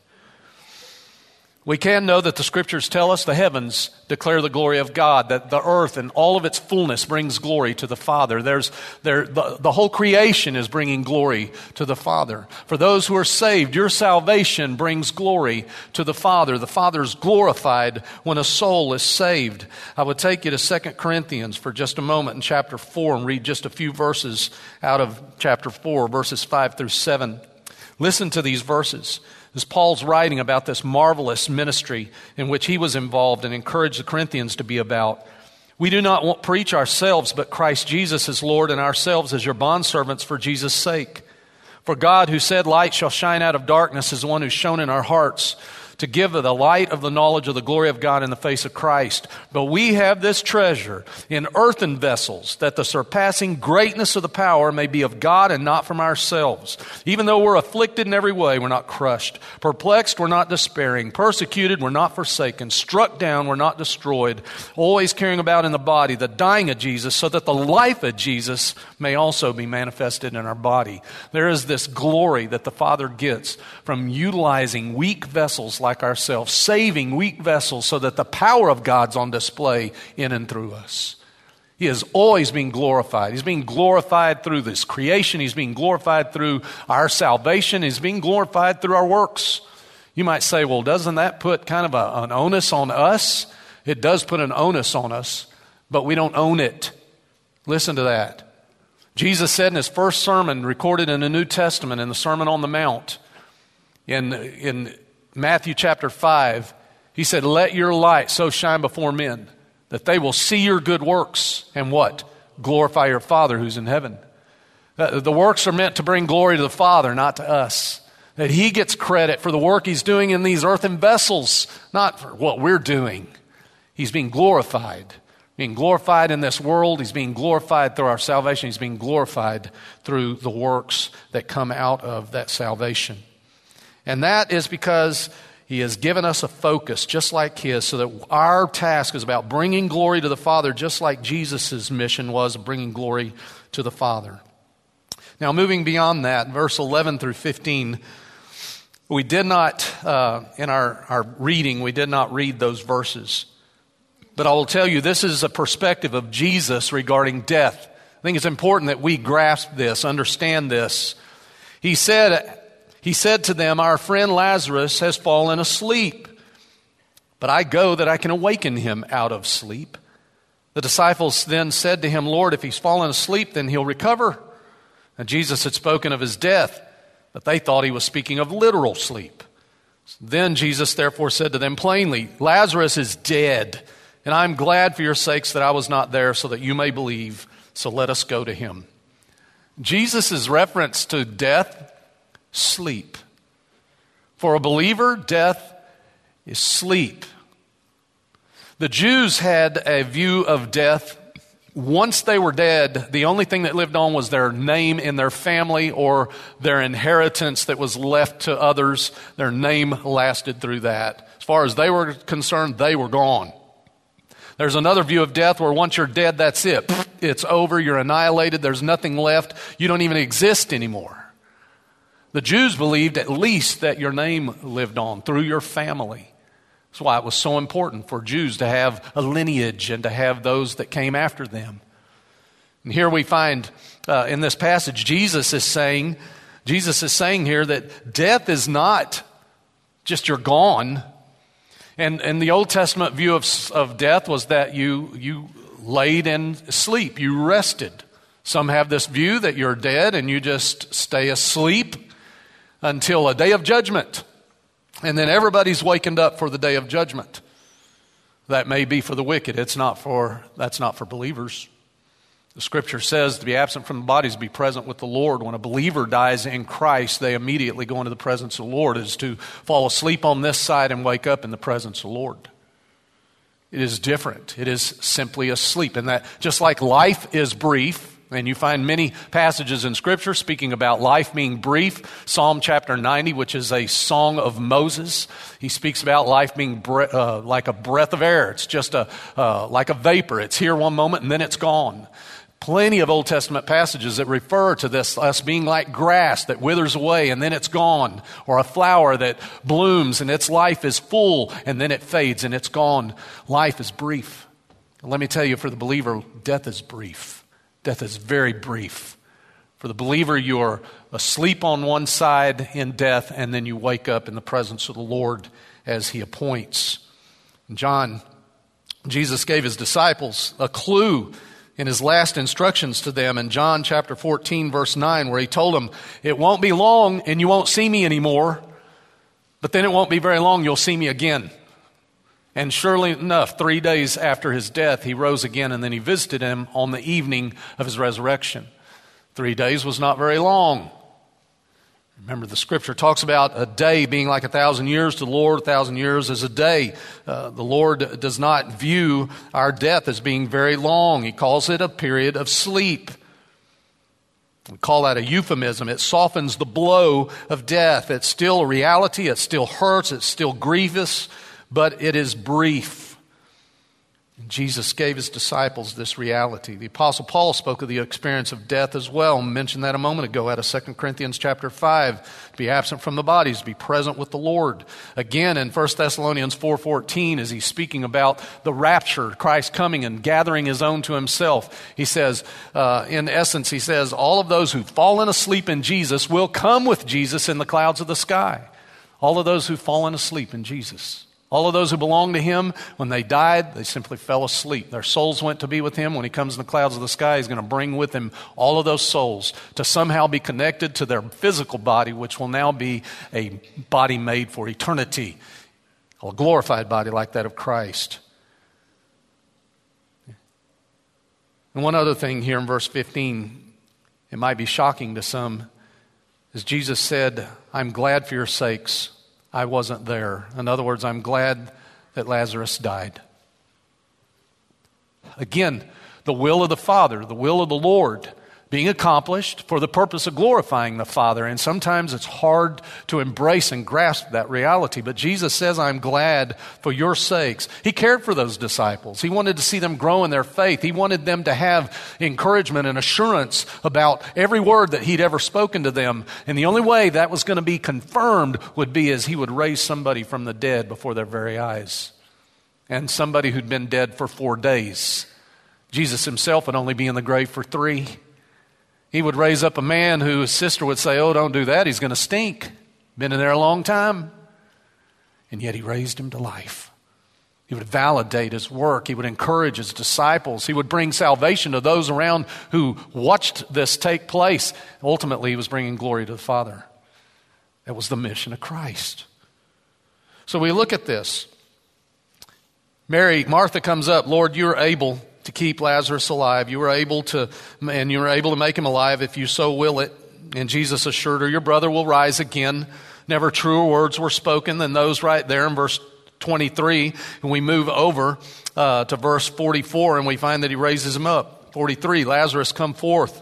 S1: We can know that the scriptures tell us the heavens declare the glory of God, that the earth and all of its fullness brings glory to the Father. There's, there, the, the whole creation is bringing glory to the Father. For those who are saved, your salvation brings glory to the Father. The Father is glorified when a soul is saved. I would take you to Second Corinthians for just a moment in chapter four and read just a few verses out of chapter four, verses five through seven. Listen to these verses. As Paul's writing about this marvelous ministry in which he was involved and encouraged the Corinthians to be about. We do not want, preach ourselves, but Christ Jesus as Lord, and ourselves as your bondservants for Jesus' sake. For God, who said, light shall shine out of darkness, is the one who's shone in our hearts to give the light of the knowledge of the glory of God in the face of Christ. But we have this treasure in earthen vessels, that the surpassing greatness of the power may be of God and not from ourselves. Even though we're afflicted in every way, we're not crushed. Perplexed, we're not despairing. Persecuted, we're not forsaken. Struck down, we're not destroyed. Always carrying about in the body the dying of Jesus, so that the life of Jesus may also be manifested in our body. There is this glory that the Father gets from utilizing weak vessels like ourselves, saving weak vessels so that the power of God's on display in and through us. He is always being glorified. He's being glorified through this creation. He's being glorified through our salvation. He's being glorified through our works. You might say, well, doesn't that put kind of a, an onus on us? It does put an onus on us, but we don't own it. Listen to that. Jesus said in his first sermon recorded in the New Testament, in the Sermon on the Mount, in, in Matthew chapter five, he said, let your light so shine before men that they will see your good works and what? Glorify your Father who's in heaven. The works are meant to bring glory to the Father, not to us. That he gets credit for the work he's doing in these earthen vessels, not for what we're doing. He's being glorified. Being glorified in this world. He's being glorified through our salvation. He's being glorified through the works that come out of that salvation. And that is because he has given us a focus just like his, so that our task is about bringing glory to the Father, just like Jesus' mission was of bringing glory to the Father. Now, moving beyond that, verse eleven through fifteen, we did not, uh, in our, our reading, we did not read those verses. But I will tell you, this is a perspective of Jesus regarding death. I think it's important that we grasp this, understand this. He said, he said to them, our friend Lazarus has fallen asleep, but I go that I can awaken him out of sleep. The disciples then said to him, Lord, if he's fallen asleep, then he'll recover. And Jesus had spoken of his death, but they thought he was speaking of literal sleep. Then Jesus therefore said to them plainly, Lazarus is dead. And I'm glad for your sakes that I was not there so that you may believe. So let us go to him. Jesus' reference to death, sleep. For a believer, death is sleep. The Jews had a view of death. Once they were dead, the only thing that lived on was their name in their family or their inheritance that was left to others. Their name lasted through that. As far as they were concerned, they were gone. There's another view of death where once you're dead, that's it. It's over. You're annihilated. There's nothing left. You don't even exist anymore. The Jews believed at least that your name lived on through your family. That's why it was so important for Jews to have a lineage and to have those that came after them. And here we find uh, in this passage, Jesus is saying, Jesus is saying here that death is not just you're gone. And, and the Old Testament view of, of death was that you, you laid in sleep, you rested. Some have this view that you're dead and you just stay asleep until a day of judgment. And then everybody's wakened up for the day of judgment. That may be for the wicked. It's not for, that's not for believers. The Scripture says to be absent from the body is to be present with the Lord. When a believer dies in Christ, they immediately go into the presence of the Lord. It is to fall asleep on this side and wake up in the presence of the Lord. It is different. It is simply a sleep. And that just like life is brief, and you find many passages in Scripture speaking about life being brief. Psalm chapter ninety, which is a song of Moses, he speaks about life being bre- uh, like a breath of air. It's just a uh, like a vapor. It's here one moment and then it's gone. Plenty of Old Testament passages that refer to this, us being like grass that withers away and then it's gone, or a flower that blooms and its life is full and then it fades and it's gone. Life is brief. And let me tell you, for the believer, death is brief. Death is very brief. For the believer, you're asleep on one side in death and then you wake up in the presence of the Lord as he appoints. John, Jesus gave his disciples a clue in his last instructions to them in John chapter fourteen, verse nine, where he told them, it won't be long and you won't see me anymore, but then it won't be very long, you'll see me again. And surely enough, three days after his death, he rose again and then he visited him on the evening of his resurrection. Three days was not very long. Remember, the Scripture talks about a day being like a thousand years to the Lord, a thousand years as a day. Uh, the Lord does not view our death as being very long. He calls it a period of sleep. We call that a euphemism. It softens the blow of death. It's still a reality. It still hurts. It's still grievous, but it is brief. Jesus gave his disciples this reality. The Apostle Paul spoke of the experience of death as well. I mentioned that a moment ago out of Second Corinthians chapter five. To be absent from the bodies, to be present with the Lord. Again, in First Thessalonians four fourteen, as he's speaking about the rapture, Christ coming and gathering his own to himself, he says, uh, in essence, he says, all of those who've fallen asleep in Jesus will come with Jesus in the clouds of the sky. All of those who've fallen asleep in Jesus. All of those who belong to him, when they died, they simply fell asleep. Their souls went to be with him. When he comes in the clouds of the sky, he's going to bring with him all of those souls to somehow be connected to their physical body, which will now be a body made for eternity, a glorified body like that of Christ. And one other thing here in verse fifteen, it might be shocking to some, As Jesus said, I'm glad for your sakes I wasn't there. In other words, I'm glad that Lazarus died. Again, the will of the Father, the will of the Lord, being accomplished for the purpose of glorifying the Father. And sometimes it's hard to embrace and grasp that reality. But Jesus says, I'm glad for your sakes. He cared for those disciples. He wanted to see them grow in their faith. He wanted them to have encouragement and assurance about every word that he'd ever spoken to them. And the only way that was going to be confirmed would be as he would raise somebody from the dead before their very eyes. And somebody who'd been dead for four days. Jesus himself would only be in the grave for three. He would raise up a man who his sister would say, oh, don't do that. He's going to stink. Been in there a long time. And yet he raised him to life. He would validate his work. He would encourage his disciples. He would bring salvation to those around who watched this take place. Ultimately, he was bringing glory to the Father. That was the mission of Christ. So we look at this. Mary, Martha comes up, Lord, you are able to keep Lazarus alive. You were able to, and you were able to make him alive if you so will it. And Jesus assured her, your brother will rise again. Never truer words were spoken than those right there in verse twenty-three. And we move over uh, to verse forty-four, and we find that he raises him up. forty-three, Lazarus, come forth.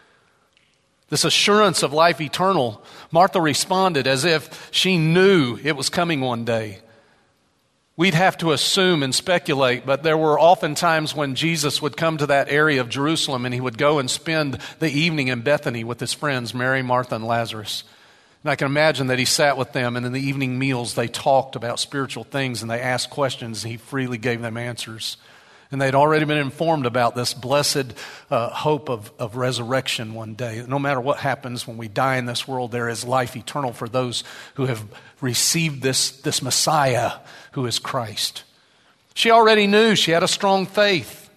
S1: This assurance of life eternal. Martha responded as if she knew it was coming one day. We'd have to assume and speculate, but there were often times when Jesus would come to that area of Jerusalem and he would go and spend the evening in Bethany with his friends, Mary, Martha, and Lazarus. And I can imagine that he sat with them, and in the evening meals they talked about spiritual things and they asked questions and he freely gave them answers. And they'd already been informed about this blessed uh, hope of, of resurrection one day. No matter what happens when we die in this world, there is life eternal for those who have received this, this Messiah who is Christ. She already knew. She had a strong faith.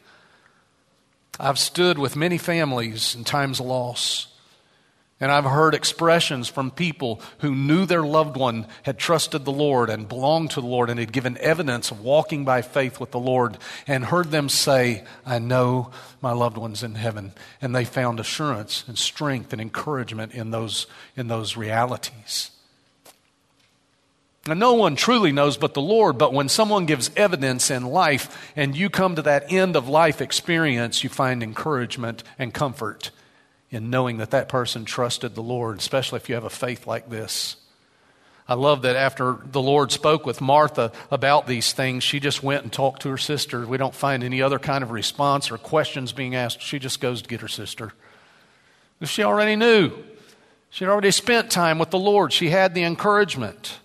S1: I've stood with many families in times of loss. And I've heard expressions from people who knew their loved one had trusted the Lord and belonged to the Lord and had given evidence of walking by faith with the Lord, and heard them say, I know my loved one's in heaven. And they found assurance and strength and encouragement in those, in those realities. And no one truly knows but the Lord, but when someone gives evidence in life and you come to that end of life experience, you find encouragement and comfort in knowing that that person trusted the Lord, especially if you have a faith like this. I love that after the Lord spoke with Martha about these things, she just went and talked to her sister. We don't find any other kind of response or questions being asked. She just goes to get her sister. She already knew. She had already spent time with the Lord. She had the encouragement.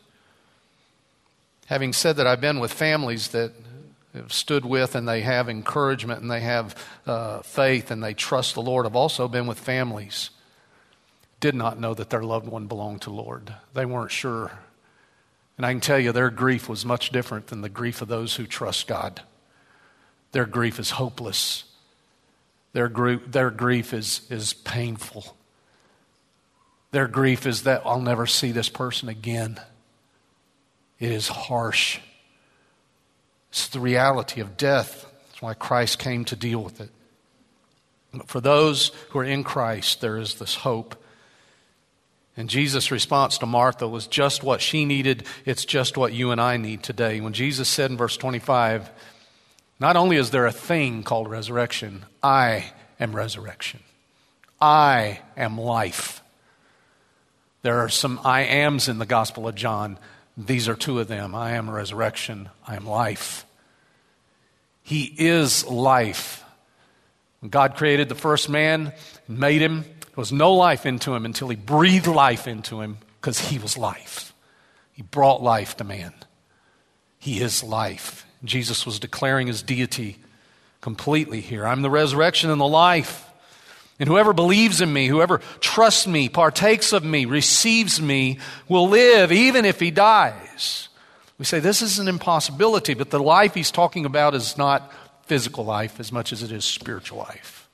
S1: Having said that, I've been with families that have stood with and they have encouragement and they have uh, faith and they trust the Lord. I've also been with families did not know that their loved one belonged to the Lord. They weren't sure. And I can tell you their grief was much different than the grief of those who trust God. Their grief is hopeless. Their, gr- their grief is, is painful. Their grief is that I'll never see this person again. It is harsh. It's the reality of death. That's why Christ came to deal with it. But for those who are in Christ, there is this hope. And Jesus' response to Martha was just what she needed. It's just what you and I need today. When Jesus said in verse twenty-five, not only is there a thing called resurrection, I am resurrection. I am life. There are some I ams in the Gospel of John. These are two of them. I am resurrection. I am life. He is life. When God created the first man and made him, there was no life into him until he breathed life into him, because he was life. He brought life to man. He is life. Jesus was declaring his deity completely here. I'm the resurrection and the life. And whoever believes in me, whoever trusts me, partakes of me, receives me, will live even if he dies. We say this is an impossibility, but the life he's talking about is not physical life as much as it is spiritual life.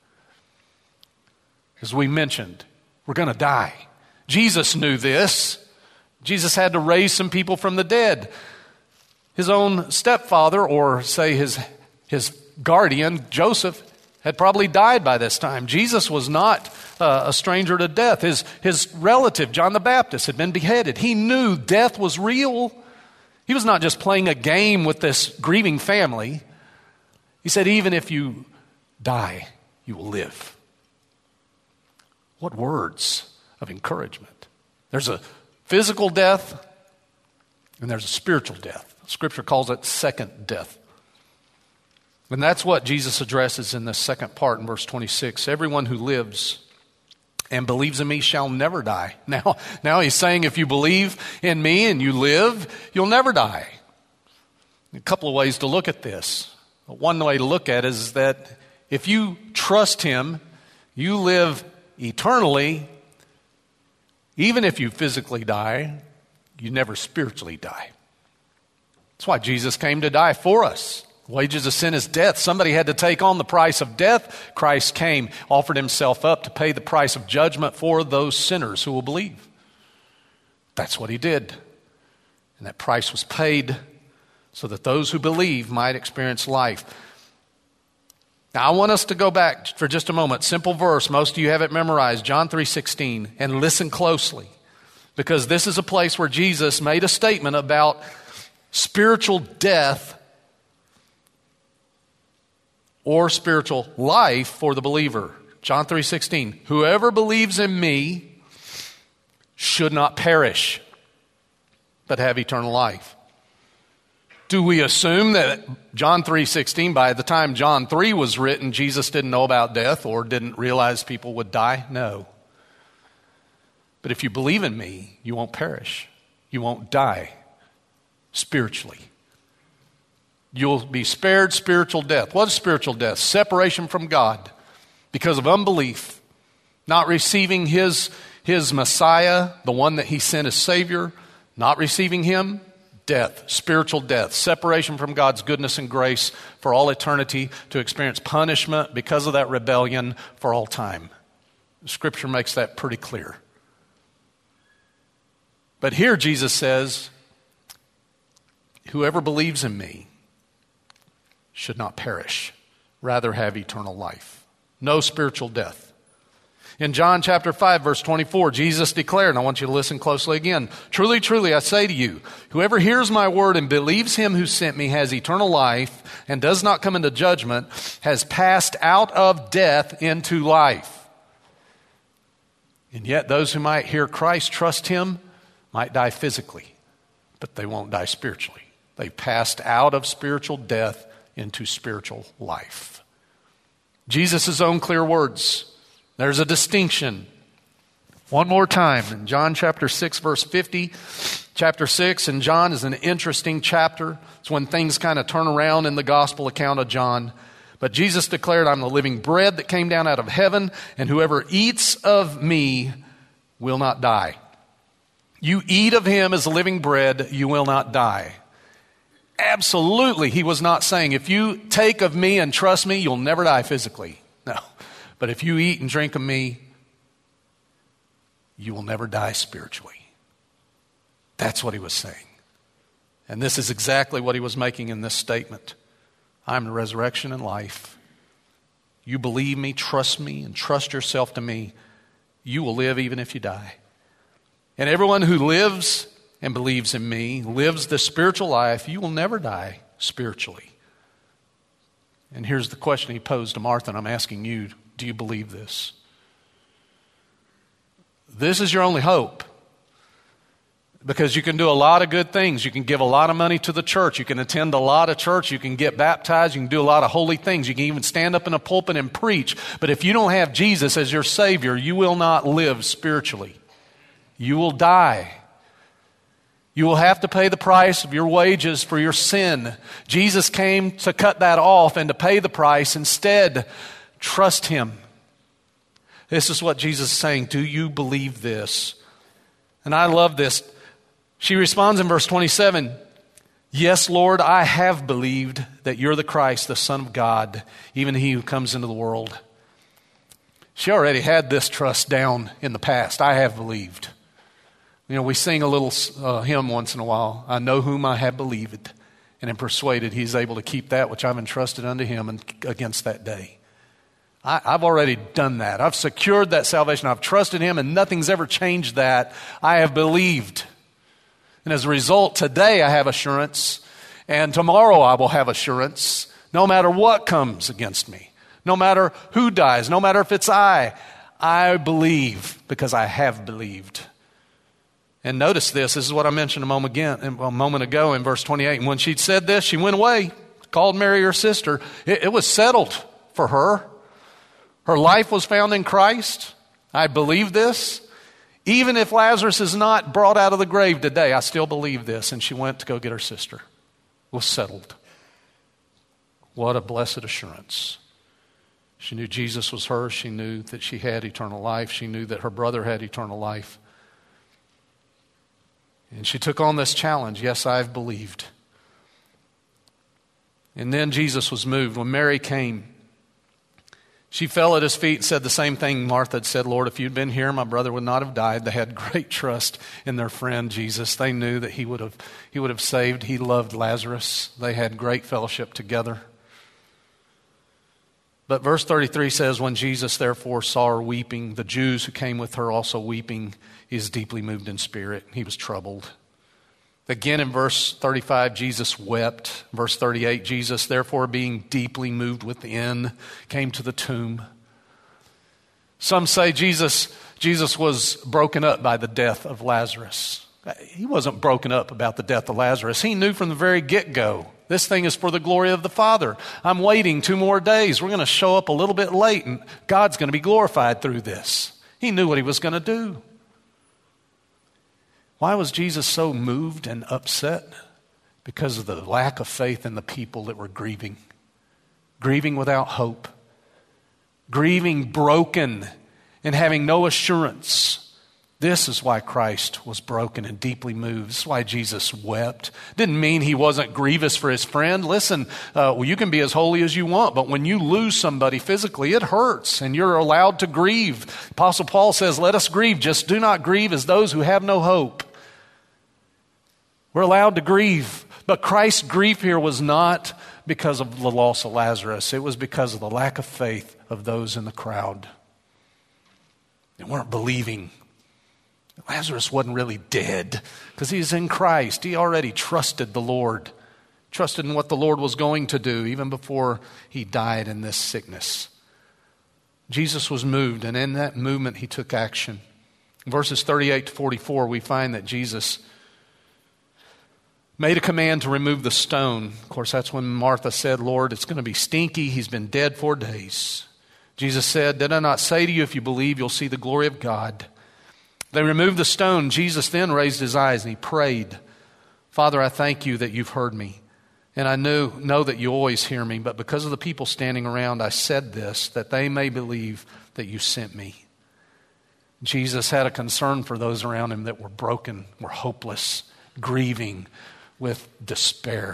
S1: As we mentioned, we're going to die. Jesus knew this. Jesus had to raise some people from the dead. His own stepfather, or say his, his guardian, Joseph, had probably died by this time. Jesus was not uh, a stranger to death. His, his relative, John the Baptist, had been beheaded. He knew death was real. He was not just playing a game with this grieving family. He said, even if you die, you will live. What words of encouragement. There's a physical death and there's a spiritual death. Scripture calls it second death. And that's what Jesus addresses in the second part in verse twenty-six. Everyone who lives and believes in me shall never die. Now, now he's saying if you believe in me and you live, you'll never die. A couple of ways to look at this. One way to look at it is that if you trust him, you live eternally. Even if you physically die, you never spiritually die. That's why Jesus came to die for us. Wages of sin is death. Somebody had to take on the price of death. Christ came, offered himself up to pay the price of judgment for those sinners who will believe. That's what he did. And that price was paid so that those who believe might experience life. Now, I want us to go back for just a moment. Simple verse. Most of you have it memorized. John three sixteen. And listen closely. Because this is a place where Jesus made a statement about spiritual death or spiritual life for the believer. John three sixteen. Whoever believes in me should not perish, but have eternal life. Do we assume that John three sixteen, by the time John three was written, Jesus didn't know about death or didn't realize people would die? No. But if you believe in me, you won't perish. You won't die spiritually. You'll be spared spiritual death. What is spiritual death? Separation from God because of unbelief, not receiving his, his Messiah, the one that he sent as Savior, not receiving him, death, spiritual death, separation from God's goodness and grace for all eternity, to experience punishment because of that rebellion for all time. Scripture makes that pretty clear. But here Jesus says, whoever believes in me should not perish, rather have eternal life. No spiritual death. In John chapter five, verse twenty-four, Jesus declared, and I want you to listen closely again, truly, truly, I say to you, whoever hears my word and believes him who sent me has eternal life and does not come into judgment, has passed out of death into life. And yet those who might hear Christ trust him might die physically, but they won't die spiritually. They've passed out of spiritual death into spiritual life. Jesus' own clear words. There's a distinction. One more time in John chapter six, verse fifty. Chapter six in John is an interesting chapter. It's when things kind of turn around in the gospel account of John. But Jesus declared, I'm the living bread that came down out of heaven, and whoever eats of me will not die. You eat of him as the living bread, you will not die. Absolutely, he was not saying, if you take of me and trust me, you'll never die physically. No. But if you eat and drink of me, you will never die spiritually. That's what he was saying. And this is exactly what he was making in this statement. I'm the resurrection and life. You believe me, trust me, and trust yourself to me, you will live even if you die. And everyone who lives and believes in me, lives the spiritual life, you will never die spiritually. And here's the question he posed to Martha, and I'm asking you, do you believe this? This is your only hope. Because you can do a lot of good things. You can give a lot of money to the church. You can attend a lot of church. You can get baptized. You can do a lot of holy things. You can even stand up in a pulpit and preach. But if you don't have Jesus as your Savior, you will not live spiritually. You will die. You will have to pay the price of your wages for your sin. Jesus came to cut that off and to pay the price. Instead, trust him. This is what Jesus is saying. Do you believe this? And I love this. She responds in verse twenty-seven, yes, Lord, I have believed that you're the Christ, the Son of God, even he who comes into the world. She already had this trust down in the past. I have believed. You know, we sing a little uh, hymn once in a while. I know whom I have believed and am persuaded he is able to keep that which I've entrusted unto him and against that day. I, I've already done that. I've secured that salvation. I've trusted him, and nothing's ever changed that. I have believed. And as a result, today I have assurance, and tomorrow I will have assurance, no matter what comes against me, no matter who dies, no matter if it's I. I believe because I have believed. And notice this. This is what I mentioned a moment, again, a moment ago in verse twenty-eight. And when she'd said this, she went away, called Mary her sister. It, it was settled for her. Her life was found in Christ. I believe this. Even if Lazarus is not brought out of the grave today, I still believe this. And she went to go get her sister. It was settled. What a blessed assurance. She knew Jesus was hers. She knew that she had eternal life. She knew that her brother had eternal life. And she took on this challenge. Yes, I've believed. And then Jesus was moved. When Mary came, she fell at his feet and said the same thing Martha had said. Lord, if you'd been here, my brother would not have died. They had great trust in their friend Jesus. They knew that he would have, he would have saved. He loved Lazarus. They had great fellowship together. But verse thirty-three says, when Jesus therefore saw her weeping, the Jews who came with her also weeping, he is deeply moved in spirit. He was troubled. Again in verse thirty-five, Jesus wept. Verse thirty-eight, Jesus therefore being deeply moved within, came to the tomb. Some say Jesus, Jesus was broken up by the death of Lazarus. He wasn't broken up about the death of Lazarus. He knew from the very get-go, this thing is for the glory of the Father. I'm waiting two more days. We're going to show up a little bit late, and God's going to be glorified through this. He knew what he was going to do. Why was Jesus so moved and upset? Because of the lack of faith in the people that were grieving. Grieving without hope. Grieving broken and having no assurance. This is why Christ was broken and deeply moved. This is why Jesus wept. Didn't mean he wasn't grievous for his friend. Listen, uh, well, you can be as holy as you want, but when you lose somebody physically, it hurts, and you're allowed to grieve. Apostle Paul says, let us grieve, just do not grieve as those who have no hope. We're allowed to grieve, but Christ's grief here was not because of the loss of Lazarus. It was because of the lack of faith of those in the crowd. They weren't believing. Lazarus wasn't really dead because he's in Christ. He already trusted the Lord, trusted in what the Lord was going to do even before he died in this sickness. Jesus was moved, and in that movement he took action. In verses thirty-eight to forty-four, we find that Jesus made a command to remove the stone. Of course, that's when Martha said, Lord, it's going to be stinky. He's been dead four days. Jesus said, did I not say to you, if you believe, you'll see the glory of God? They removed the stone. Jesus then raised his eyes and he prayed, Father, I thank you that you've heard me. And I knew, know that you always hear me, but because of the people standing around, I said this, that they may believe that you sent me. Jesus had a concern for those around him that were broken, were hopeless, grieving with despair.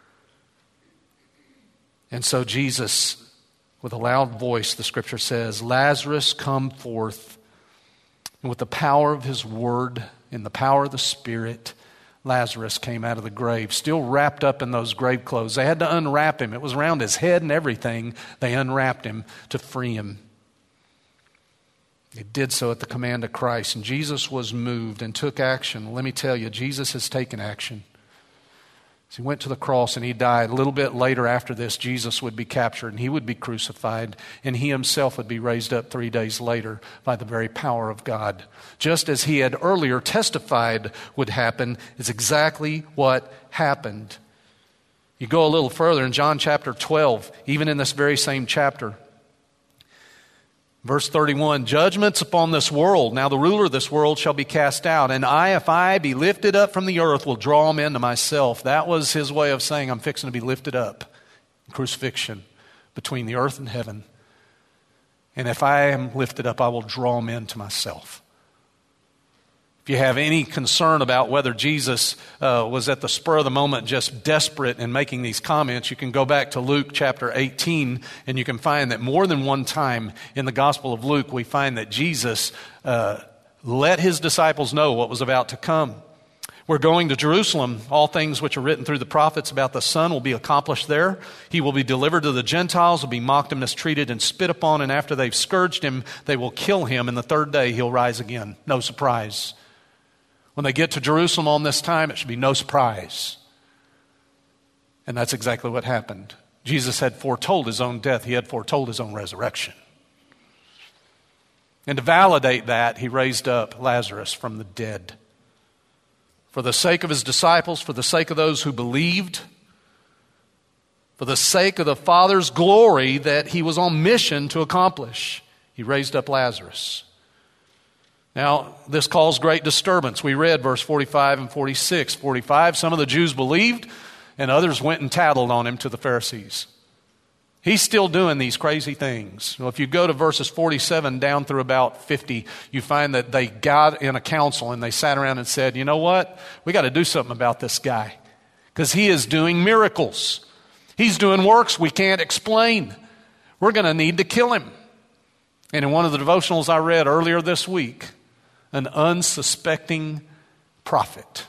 S1: And so Jesus, with a loud voice, the scripture says, Lazarus, come forth. And with the power of his word and the power of the Spirit, Lazarus came out of the grave, still wrapped up in those grave clothes. They had to unwrap him. It was around his head and everything. They unwrapped him to free him. They did so at the command of Christ. And Jesus was moved and took action. Let me tell you, Jesus has taken action. He went to the cross and he died. A little bit later after this, Jesus would be captured and he would be crucified, and he himself would be raised up three days later by the very power of God. Just as he had earlier testified would happen, is exactly what happened. You go a little further in John chapter twelve, even in this very same chapter. Verse thirty-one, judgments upon this world. Now the ruler of this world shall be cast out, and I, if I be lifted up from the earth, will draw him into myself. That was his way of saying, I'm fixing to be lifted up. Crucifixion between the earth and heaven. And if I am lifted up, I will draw him into myself. If you have any concern about whether Jesus uh, was at the spur of the moment just desperate in making these comments, you can go back to Luke chapter eighteen, and you can find that more than one time in the Gospel of Luke, we find that Jesus uh, let his disciples know what was about to come. We're going to Jerusalem. All things which are written through the prophets about the Son will be accomplished there. He will be delivered to the Gentiles, will be mocked and mistreated and spit upon, and after they've scourged him, they will kill him, and the third day he'll rise again. No surprise. When they get to Jerusalem on this time, it should be no surprise. And that's exactly what happened. Jesus had foretold his own death. He had foretold his own resurrection. And to validate that, he raised up Lazarus from the dead. For the sake of his disciples, for the sake of those who believed, for the sake of the Father's glory that he was on mission to accomplish, he raised up Lazarus. Now, this caused great disturbance. We read verse forty-five and forty-six. forty-five, some of the Jews believed, and others went and tattled on him to the Pharisees. He's still doing these crazy things. Well, if you go to verses forty-seven down through about fifty, you find that they got in a council and they sat around and said, you know what? We got to do something about this guy because he is doing miracles. He's doing works we can't explain. We're going to need to kill him. And in one of the devotionals I read earlier this week, an unsuspecting prophet,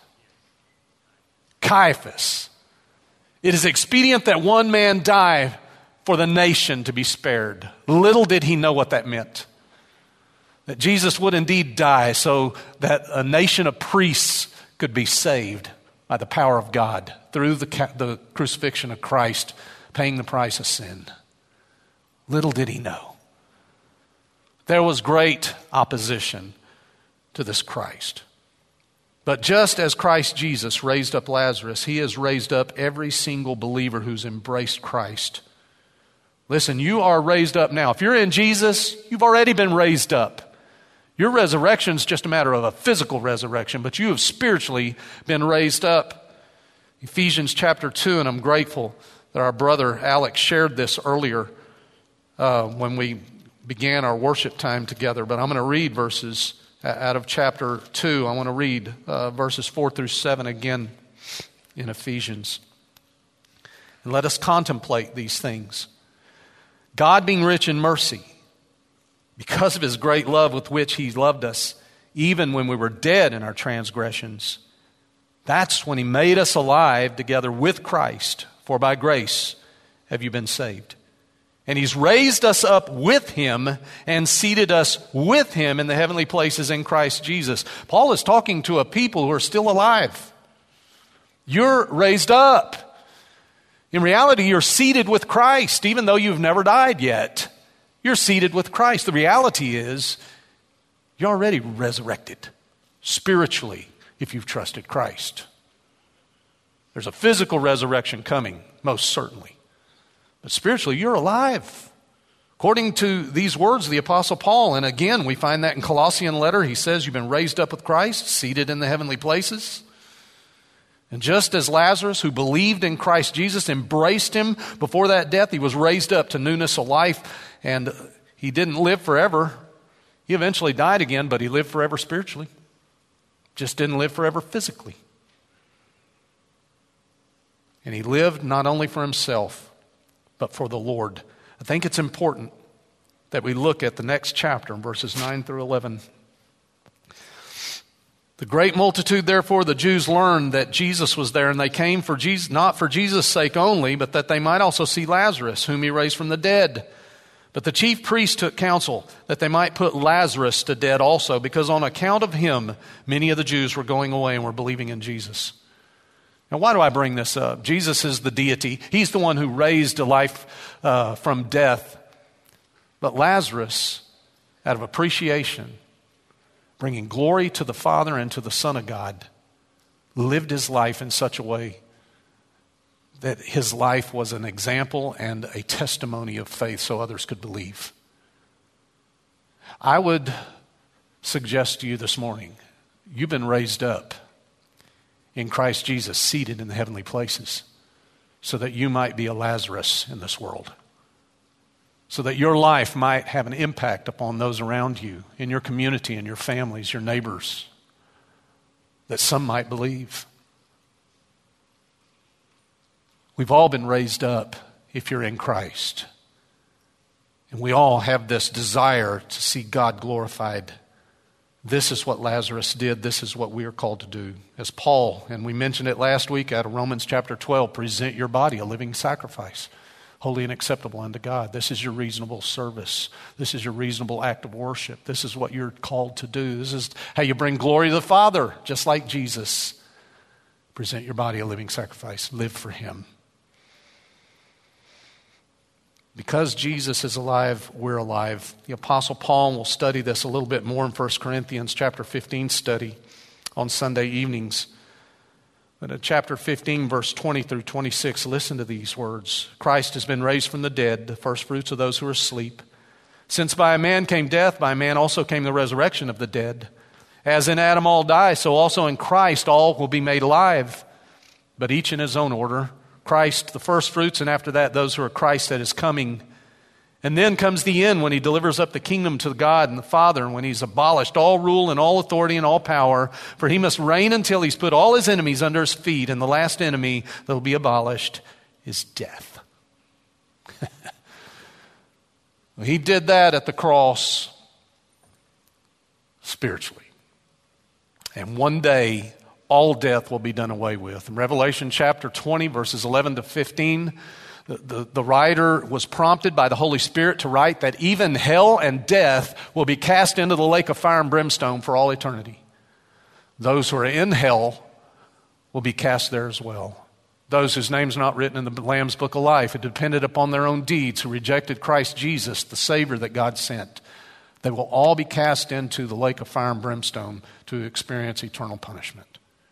S1: Caiaphas. It is expedient that one man die for the nation to be spared. Little did he know what that meant. That Jesus would indeed die so that a nation of priests could be saved by the power of God through the, the crucifixion of Christ, paying the price of sin. Little did he know. There was great opposition to this Christ. But just as Christ Jesus raised up Lazarus, he has raised up every single believer who's embraced Christ. Listen, you are raised up now. If you're in Jesus, you've already been raised up. Your resurrection is just a matter of a physical resurrection, but you have spiritually been raised up. Ephesians chapter two, and I'm grateful that our brother Alex shared this earlier uh, when we began our worship time together. But I'm going to read verses out of chapter two. I want to read uh, verses four through seven again in Ephesians. And let us contemplate these things. God being rich in mercy, because of his great love with which he loved us, even when we were dead in our transgressions, that's when he made us alive together with Christ. For by grace have you been saved. And he's raised us up with him and seated us with him in the heavenly places in Christ Jesus. Paul is talking to a people who are still alive. You're raised up. In reality, you're seated with Christ, even though you've never died yet. You're seated with Christ. The reality is, you're already resurrected spiritually if you've trusted Christ. There's a physical resurrection coming, most certainly. But spiritually, you're alive. According to these words of the Apostle Paul, and again, we find that in Colossian letter, he says you've been raised up with Christ, seated in the heavenly places. And just as Lazarus, who believed in Christ Jesus, embraced him before that death, he was raised up to newness of life, and he didn't live forever. He eventually died again, but he lived forever spiritually. Just didn't live forever physically. And he lived not only for himself, but for the Lord. I think it's important that we look at the next chapter in verses nine through eleven. The great multitude, therefore, the Jews learned that Jesus was there, and they came for Jesus, not for Jesus' sake only, but that they might also see Lazarus, whom he raised from the dead. But the chief priests took counsel that they might put Lazarus to death also, because on account of him, many of the Jews were going away and were believing in Jesus. Now, why do I bring this up? Jesus is the deity. He's the one who raised a life uh, from death. But Lazarus, out of appreciation, bringing glory to the Father and to the Son of God, lived his life in such a way that his life was an example and a testimony of faith so others could believe. I would suggest to you this morning, you've been raised up in Christ Jesus, seated in the heavenly places, so that you might be a Lazarus in this world, so that your life might have an impact upon those around you, in your community, in your families, your neighbors, that some might believe. We've all been raised up if you're in Christ. And we all have this desire to see God glorified, This is what Lazarus did. This is what we are called to do. As Paul, and we mentioned it last week out of Romans chapter twelve, present your body a living sacrifice, holy and acceptable unto God. This is your reasonable service. This is your reasonable act of worship. This is what you're called to do. This is how you bring glory to the Father, just like Jesus. Present your body a living sacrifice. Live for Him. Because Jesus is alive, we're alive. The Apostle Paul, and we'll study this a little bit more in First Corinthians chapter fifteen study on Sunday evenings. But in chapter fifteen, verse twenty through twenty-six, listen to these words. Christ has been raised from the dead, the first fruits of those who are asleep. Since by a man came death, by a man also came the resurrection of the dead. As in Adam all die, so also in Christ all will be made alive, but each in his own order. Christ, the first fruits, and after that, those who are Christ that is coming. And then comes the end when He delivers up the kingdom to God and the Father, and when He's abolished all rule and all authority and all power, for He must reign until He's put all His enemies under His feet, and the last enemy that will be abolished is death. He did that at the cross spiritually. And one day, all death will be done away with. In Revelation chapter twenty, verses eleven to fifteen, the, the, the writer was prompted by the Holy Spirit to write that even hell and death will be cast into the lake of fire and brimstone for all eternity. Those who are in hell will be cast there as well. Those whose names are not written in the Lamb's Book of Life, who depended upon their own deeds, who rejected Christ Jesus, the Savior that God sent, they will all be cast into the lake of fire and brimstone to experience eternal punishment.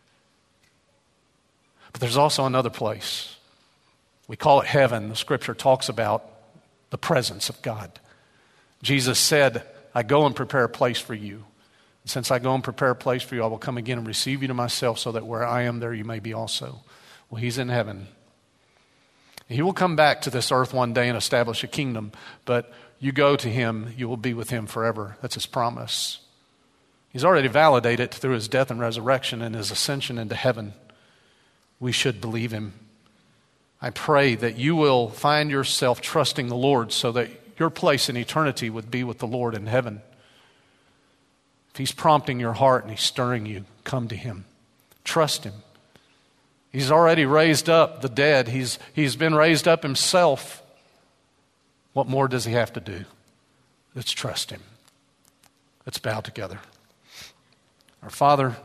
S1: But there's also another place. We call it heaven. The Scripture talks about the presence of God. Jesus said, I go and prepare a place for you. And since I go and prepare a place for you, I will come again and receive you to myself, so that where I am, there you may be also. Well, He's in heaven. He will come back to this earth one day and establish a kingdom, but you go to Him, you will be with Him forever. That's His promise. He's already validated it through His death and resurrection and His ascension into heaven. We should believe Him. I pray that you will find yourself trusting the Lord so that your place in eternity would be with the Lord in heaven. If He's prompting your heart and He's stirring you, come to Him. Trust Him. He's already raised up the dead. He's, he's been raised up Himself. What more does He have to do? Let's trust Him. Let's bow together. Our Father,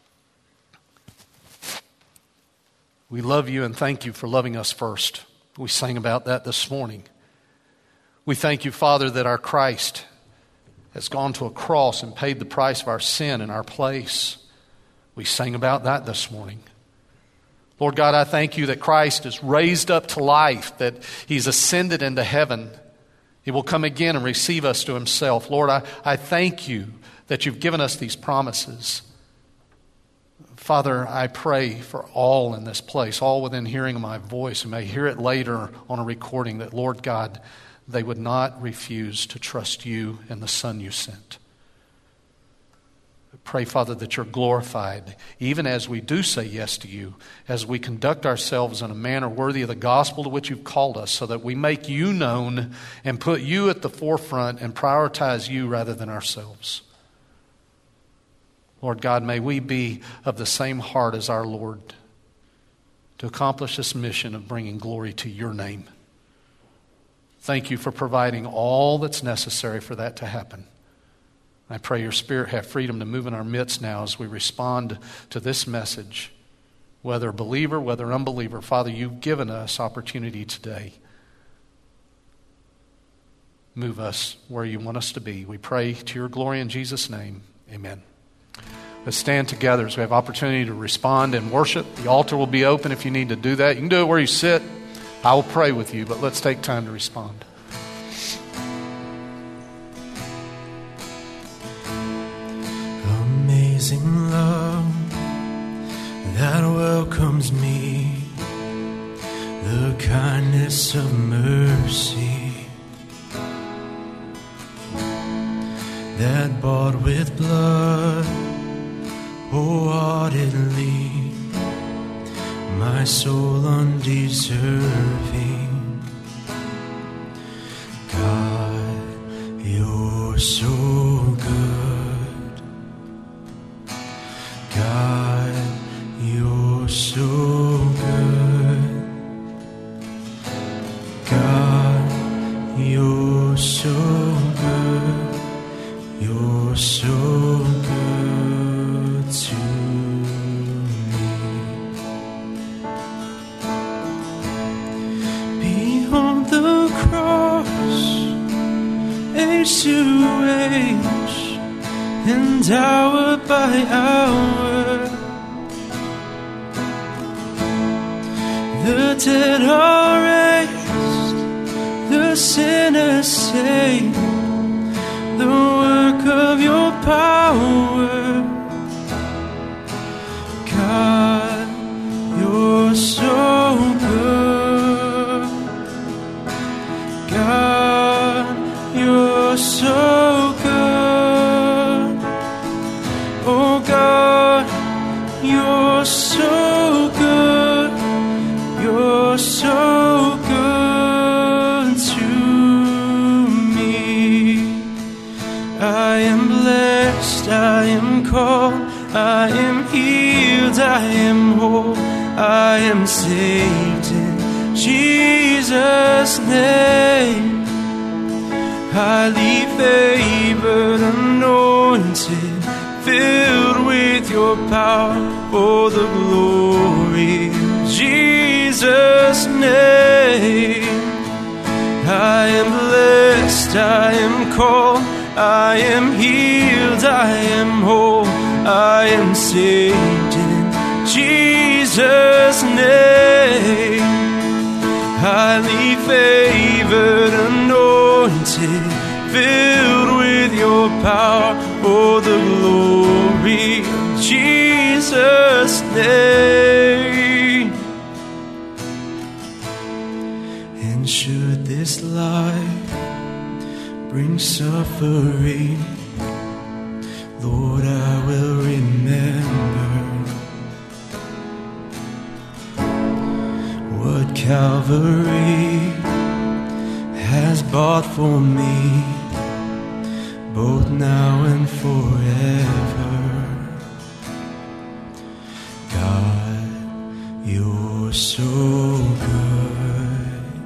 S1: we love You and thank You for loving us first. We sang about that this morning. We thank You, Father, that our Christ has gone to a cross and paid the price of our sin in our place. We sang about that this morning. Lord God, I thank You that Christ is raised up to life, that He's ascended into heaven. He will come again and receive us to Himself. Lord, I, I thank You that You've given us these promises. Father, I pray for all in this place, all within hearing of my voice, who may hear it later on a recording, that, Lord God, they would not refuse to trust You and the Son You sent. I pray, Father, that You're glorified, even as we do say yes to You, as we conduct ourselves in a manner worthy of the gospel to which You've called us, so that we make You known and put You at the forefront and prioritize You rather than ourselves. Lord God, may we be of the same heart as our Lord to accomplish this mission of bringing glory to Your name. Thank You for providing all that's necessary for that to happen. I pray Your Spirit have freedom to move in our midst now as we respond to this message. Whether believer, whether unbeliever, Father, You've given us opportunity today. Move us where You want us to be. We pray to Your glory in Jesus' name. Amen. Let's stand together as we have opportunity to respond and worship. The altar will be open if you need to do that. You can do it where you sit. I will pray with you, but let's take time to respond.
S3: Amazing love that welcomes me, the kindness of mercy that bought with blood wholeheartedly my soul undeserving. God, You're so good. age, and hour by hour, the dead are raised, the sinners saved, the work of your power. God, you're so good. God, you're so good. Oh God, you're so good. You're so good to me. I am blessed, I am called, I am healed, I am whole, I am saved in Jesus' name. Highly favored, anointed, filled with your power for the glory of Jesus' name. I am blessed, I am called, I am healed, I am whole, I am saved in Jesus' name. Highly favored, anointed, filled with your power for the glory of Jesus' name. And should this life bring suffering, Lord, I will remember what Calvary has bought for me, both now and forever. God, you're so good.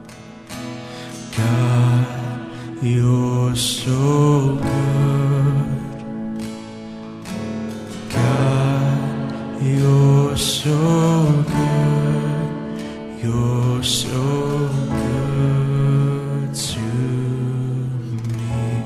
S3: God, you're so good. God, you're so good. You're so good to me.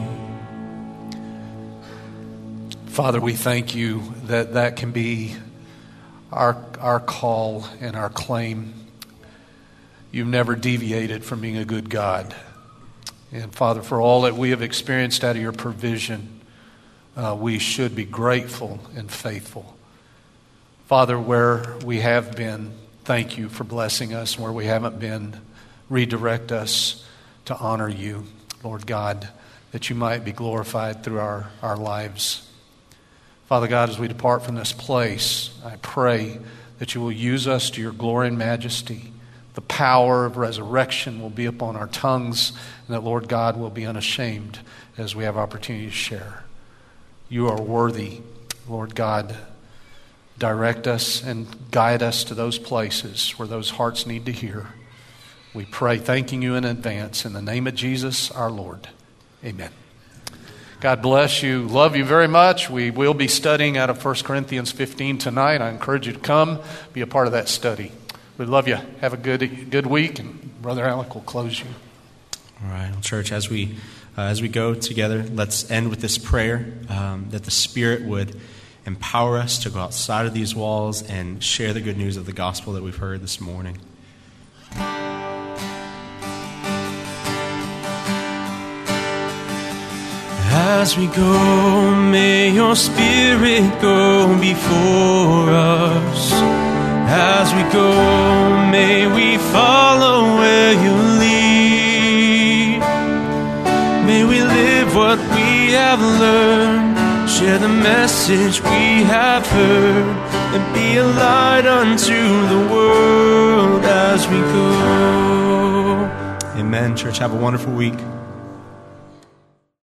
S1: Father, we thank you that that can be our, our call and our claim. You've never deviated from being a good God. And Father, for all that we have experienced out of your provision, uh, we should be grateful and faithful. Father, where we have been, thank you for blessing us. Where we haven't been, redirect us to honor you, Lord God, that you might be glorified through our, our lives. Father God, as we depart from this place, I pray that you will use us to your glory and majesty. The power of resurrection will be upon our tongues, and that, Lord God, will be unashamed as we have opportunity to share. You are worthy, Lord God. Direct us and guide us to those places where those hearts need to hear. We pray, thanking you in advance, in the name of Jesus, our Lord. Amen. God bless you. Love you very much. We will be studying out of First Corinthians fifteen tonight. I encourage you to come, be a part of that study. We love you. Have a good good week, and Brother Alec will close you.
S2: All right, well, church, as we uh, as we go together, let's end with this prayer um, that the Spirit would empower us to go outside of these walls and share the good news of the gospel that we've heard this morning.
S3: As we go, may your Spirit go before us. As we go, may we follow where you lead. May we live what we have learned, share the message we have heard, and be a light unto the world as we go.
S2: Amen, church. Have a wonderful week.